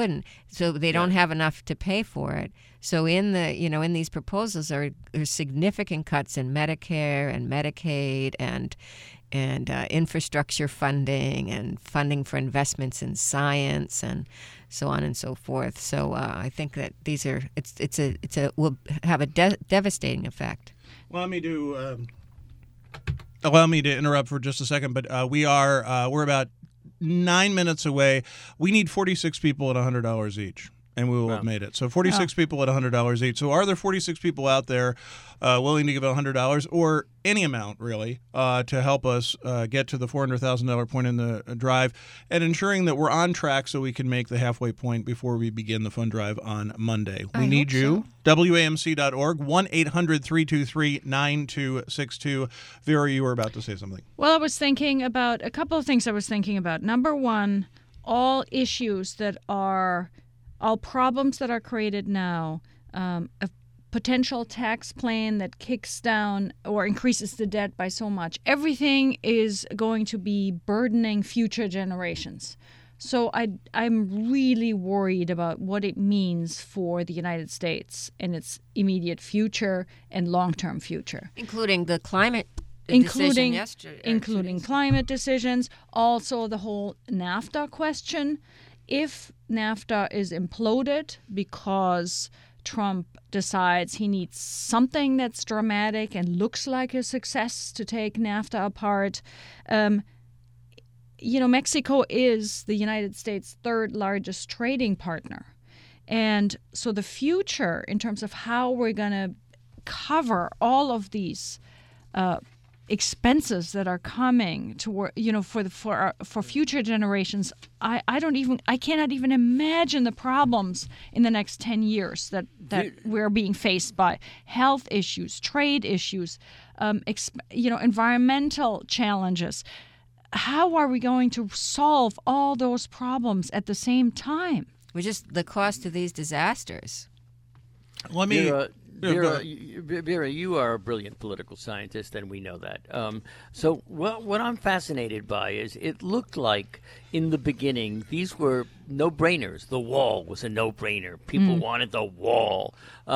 So they don't have enough to pay for it. So in these proposals are significant cuts in Medicare and Medicaid and infrastructure funding and funding for investments in science and so on and so forth. So I think that will have a devastating effect. Allow me to interrupt for just a second, but we're about 9 minutes away. We need 46 people at $100 each, and we will have made it. So 46 people at $100 each. So are there 46 people out there willing to give $100 or any amount, really, to help us get to the $400,000 point in the drive, and ensuring that we're on track so we can make the halfway point before we begin the fund drive on Monday? We need you. So. WAMC.org, 1-800-323-9262. Vera, you were about to say something. Well, I was thinking about a couple of things. Number one, all problems that are created now, a potential tax plan that kicks down or increases the debt by so much, everything is going to be burdening future generations. So I'm really worried about what it means for the United States and its immediate future and long-term future. Including the climate decision yesterday. Including climate decisions, also the whole NAFTA question. If NAFTA is imploded because Trump decides he needs something that's dramatic and looks like a success to take NAFTA apart, Mexico is the United States' third largest trading partner. And so the future, in terms of how we're going to cover all of these expenses that are coming for future generations, I cannot even imagine the problems in the next 10 years that we're being faced by. Health issues, trade issues, environmental challenges. How are we going to solve all those problems at the same time? Just the cost of these disasters. Vera, you are a brilliant political scientist, and we know that. So what I'm fascinated by is it looked like in the beginning these were no-brainers. The wall was a no-brainer. People wanted the wall.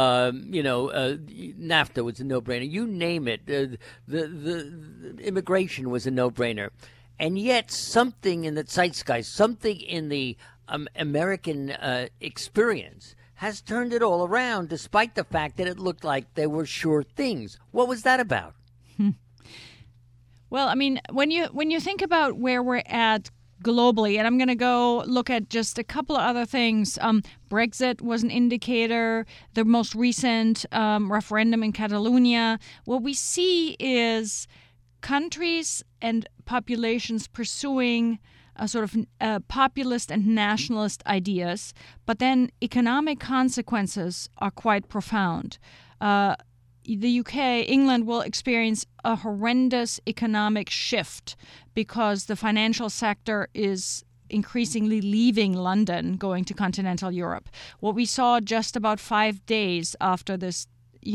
NAFTA was a no-brainer. You name it. The immigration was a no-brainer. And yet something in the zeitgeist, something in the American experience has turned it all around, despite the fact that it looked like they were sure things. What was that about? Well, I mean, when you think about where we're at globally, and I'm going to go look at just a couple of other things. Brexit was an indicator. The most recent referendum in Catalonia. What we see is countries and populations pursuing a sort of populist and nationalist ideas, but then economic consequences are quite profound. The UK, England will experience a horrendous economic shift because the financial sector is increasingly leaving London, going to continental Europe. What we saw just about 5 days after this,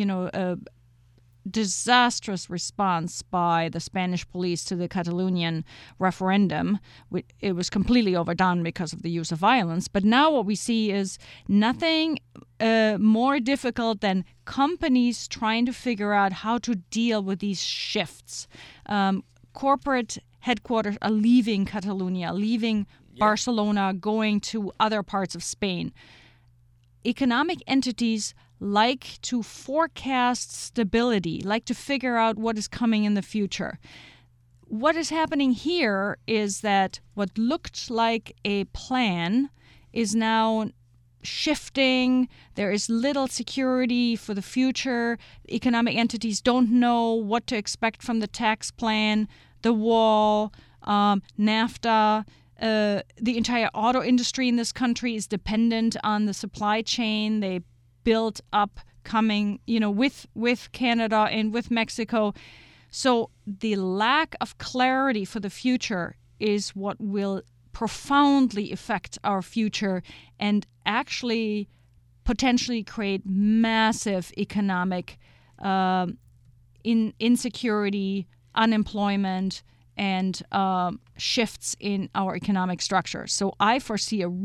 disastrous response by the Spanish police to the Catalonian referendum. It was completely overdone because of the use of violence. But now what we see is nothing more difficult than companies trying to figure out how to deal with these shifts. Corporate headquarters are leaving Catalonia, leaving Barcelona, going to other parts of Spain. Economic entities like to forecast stability, like to figure out what is coming in the future. What is happening here is that what looked like a plan is now shifting. There is little security for the future. Economic entities don't know what to expect from the tax plan, the wall, NAFTA. The entire auto industry in this country is dependent on the supply chain. They built up coming, with Canada and with Mexico. So the lack of clarity for the future is what will profoundly affect our future and actually potentially create massive economic insecurity, unemployment, and shifts in our economic structure. So I foresee a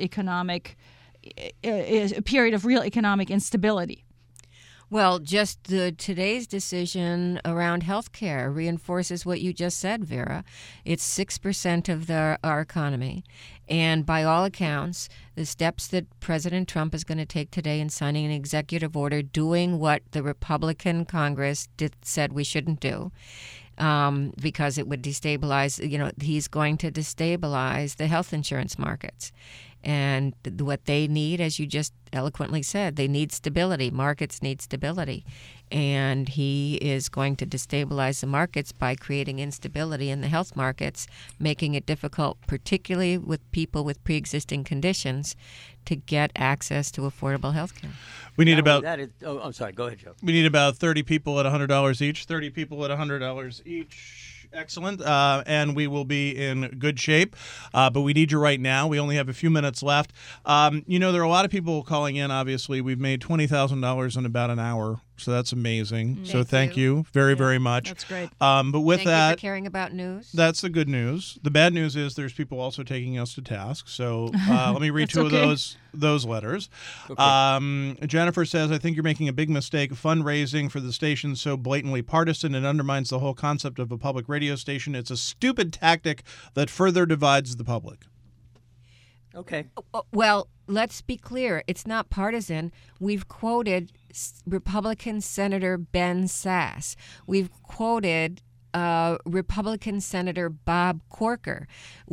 period of real economic instability. Well, just today's decision around healthcare reinforces what you just said, Vera. It's 6% of our economy. And by all accounts, the steps that President Trump is going to take today in signing an executive order doing what the Republican Congress said we shouldn't do, because it would destabilize, he's going to destabilize the health insurance markets. And what they need, as you just eloquently said, they need stability. Markets need stability. And he is going to destabilize the markets by creating instability in the health markets, making it difficult, particularly with people with pre-existing conditions, to get access to affordable health care. We need about... I'm sorry. Go ahead, Joe. We need about 30 people at $100 each. 30 people at $100 each. Excellent. And we will be in good shape. But we need you right now. We only have a few minutes left. There are a lot of people calling in, obviously. We've made $20,000 in about an hour. So that's amazing. So thank you very, very much. That's great. But with Thank you for caring about news. That's the good news. The bad news is there's people also taking us to task. So let me read two of those letters. Okay. Jennifer says, I think you're making a big mistake. Fundraising for the station so blatantly partisan and undermines the whole concept of a public radio station. It's a stupid tactic that further divides the public. Okay. Well, let's be clear. It's not partisan. We've quoted Republican Senator Ben Sasse. We've quoted Republican Senator Bob Corker.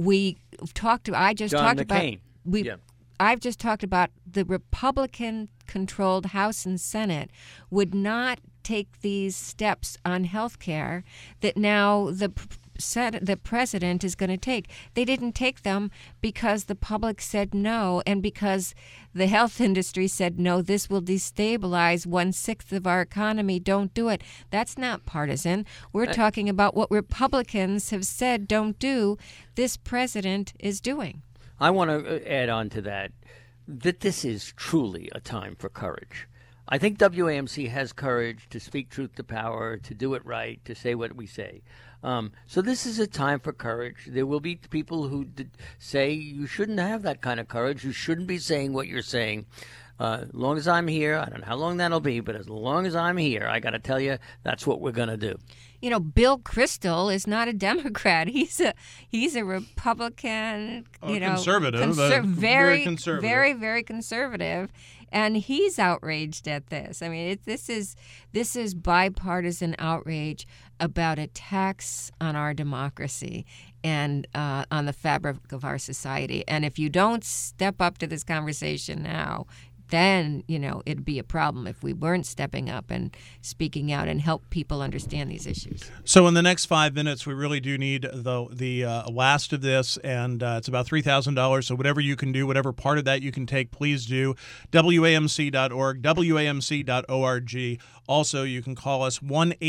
I've just talked about the Republican-controlled House and Senate would not take these steps on health care that now the president is going to take. They didn't take them because the public said no, and because the health industry said no, this will destabilize 1/6 of our economy. Don't do it. That's not partisan. We're talking about what Republicans have said don't do. This president is doing. I want to add on to that this is truly a time for courage. I think WAMC has courage to speak truth to power, to do it right, to say what we say. So this is a time for courage. There will be people who say you shouldn't have that kind of courage. You shouldn't be saying what you're saying. As long as I'm here, I don't know how long that'll be, but as long as I'm here, I got to tell you, that's what we're going to do. Bill Kristol is not a Democrat. He's a Republican. Conservative, very conservative, very, very conservative, and he's outraged at this. I mean, this is bipartisan outrage about attacks on our democracy and on the fabric of our society. And if you don't step up to this conversation now, then, it'd be a problem if we weren't stepping up and speaking out and help people understand these issues. So in the next 5 minutes, we really do need the last of this, and it's about $3,000. So whatever you can do, whatever part of that you can take, please do. WAMC.org, WAMC.org. Also, you can call us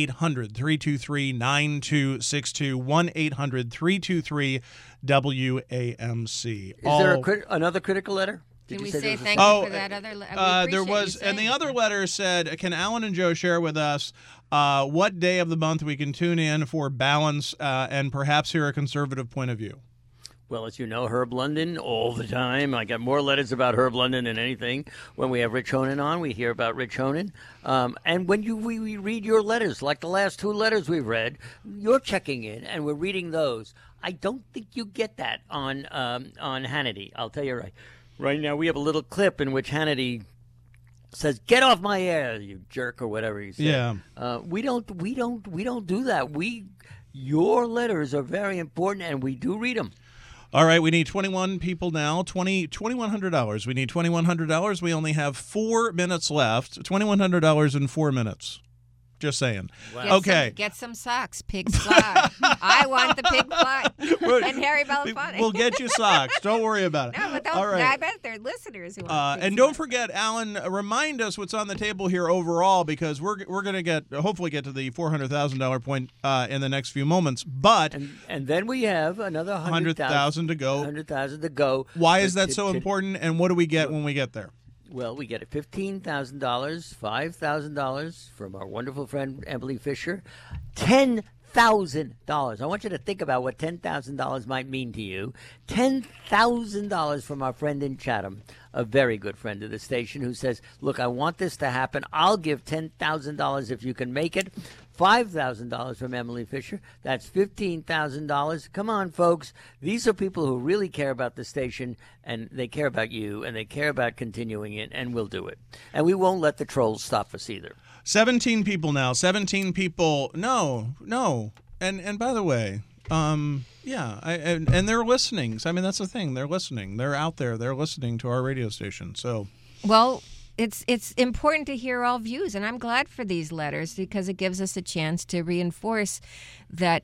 1-800-323-9262, 1-800-323-WAMC. Is there another critical letter? Can we say thank you for that other letter? There was, and the other letter said, can Alan and Joe share with us what day of the month we can tune in for balance and perhaps hear a conservative point of view? Well, as you know, Herb London all the time. I get more letters about Herb London than anything. When we have Rich Honan on, we hear about Rich Honan. And when we read your letters, like the last 2 letters we've read, you're checking in, and we're reading those. I don't think you get that on Hannity. I'll tell you right. Right now, we have a little clip in which Hannity says, "Get off my air, you jerk," or whatever he said. Yeah. We don't do that. Your letters are very important, and we do read them. All right, we need 21 people now, $2,100. We need $2,100. We only have 4 minutes left. $2,100 in 4 minutes. Just saying. Wow. Okay. Get some socks. Pigs fly. I want the pig fly. And Harry Belafonte. We'll get you socks. Don't worry about it. No, but All right. I bet they're listeners who want and don't forget, Alan, remind us what's on the table here overall, because we're going to hopefully get to the $400,000 point in the next few moments. But and then we have another 100,000 to go. 100,000 to go. Why is that so important? And what do we get when we get there? Well, we get $15,000, $5,000 from our wonderful friend Emily Fisher, $10,000. I want you to think about what $10,000 might mean to you. $10,000 from our friend in Chatham, a very good friend of the station, who says, "Look, I want this to happen. I'll give $10,000 if you can make it." $5,000 from Emily Fisher. That's $15,000. Come on, folks. These are people who really care about the station, and they care about you, and they care about continuing it, and we'll do it. And we won't let the trolls stop us either. 17 people now. 17 people. No. And by the way, and they're listening. I mean, that's the thing. They're listening. They're out there. They're listening to our radio station. So, well, it's important to hear all views, and I'm glad for these letters because it gives us a chance to reinforce that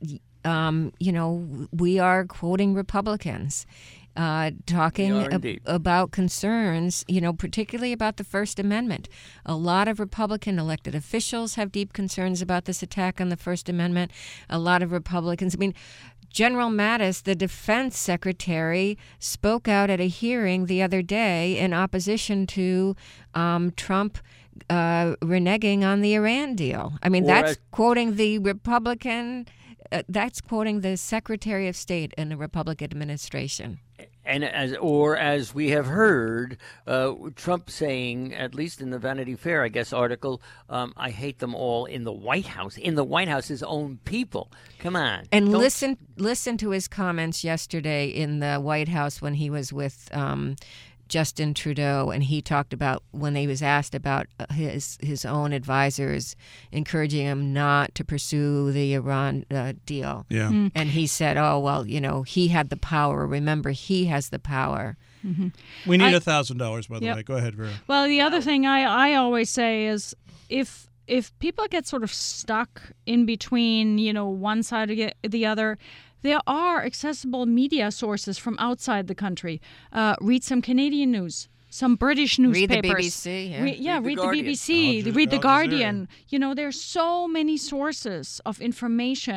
we are quoting Republicans. Talking about concerns, particularly about the First Amendment. A lot of Republican elected officials have deep concerns about this attack on the First Amendment. A lot of Republicans, General Mattis, the defense secretary, spoke out at a hearing the other day in opposition to Trump reneging on the Iran deal. That's quoting the Republican. That's quoting the Secretary of State in the Republican administration. And as we have heard, Trump saying, at least in the Vanity Fair, I guess, article, I hate them all in the White House. In the White House, his own people. Come on. And listen to his comments yesterday in the White House when he was with Justin Trudeau, and he talked about when he was asked about his own advisors encouraging him not to pursue the Iran deal. Yeah. Mm-hmm. And he said, he had the power. Remember, he has the power. Mm-hmm. We need $1,000, by the way. Go ahead, Vera. Well, the other thing I always say is if people get sort of stuck in between, one side or the other, there are accessible media sources from outside the country. Read some Canadian news, some British newspapers. Read the BBC. Read the BBC. Read the Guardian. There's so many sources of information,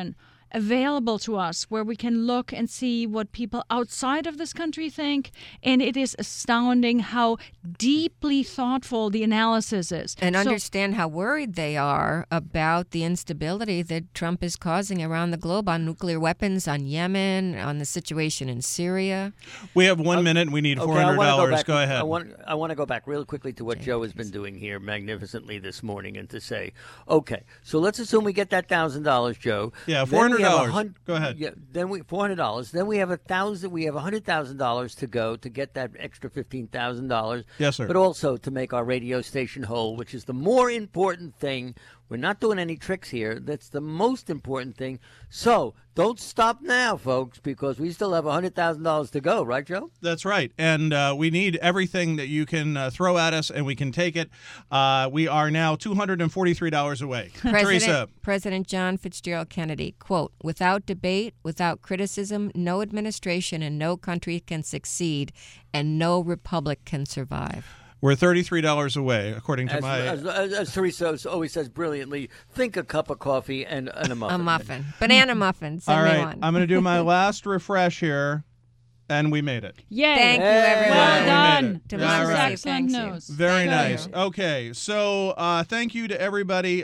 available to us where we can look and see what people outside of this country think. And it is astounding how deeply thoughtful the analysis is. And So- understand how worried they are about the instability that Trump is causing around the globe on nuclear weapons, on Yemen, on the situation in Syria. We have 1 minute and we need Okay, I wanna $400. back- Go ahead. I want to go back real quickly to what Joe has been doing here magnificently this morning, and to say, okay, so let's assume we get that $1,000, Joe. Yeah, Then we have $400. Go ahead. Yeah, then we $400. Then we have $100,000 to go to get that extra $15,000. Yes, sir. But also to make our radio station whole, which is the more important thing. We're not doing any tricks here. That's the most important thing. So don't stop now, folks, because we still have $100,000 to go, right, Joe? That's right. And we need everything that you can throw at us, and we can take it. We are now $243 away. Teresa. President John Fitzgerald Kennedy, quote, "Without debate, without criticism, no administration and no country can succeed, and no republic can survive." We're $33 away, according to As Teresa always says brilliantly, think a cup of coffee and a muffin. A muffin. Banana muffin. Send All me right, one. I'm going to do my last refresh here, and we made it. Yay. Thank you, Hey. everyone. Well we made done. it. This All is right. excellent Thank you. news. Very Thank nice. you. Okay, so thank you to everybody.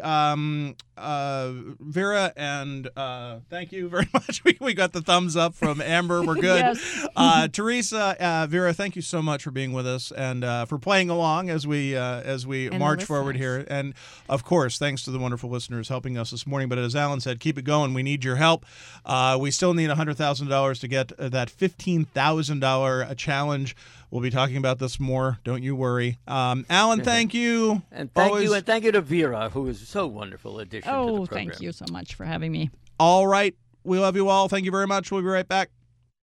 Vera, and thank you very much. We got the thumbs up from Amber. We're good. Yes. Teresa, Vera, thank you so much for being with us and for playing along as we And march the forward listeners. here. And of course, thanks to the wonderful listeners helping us this morning. But as Alan said, keep it going. We need your help. We still need $100,000 to get that $15,000 challenge. We'll be talking about this more. Don't you worry. Alan, thank you. And thank Always- you, and thank you to Vera, who is so wonderful addition to the Oh, program. thank you so much for having me. All right. We love you all. Thank you very much. We'll be right back.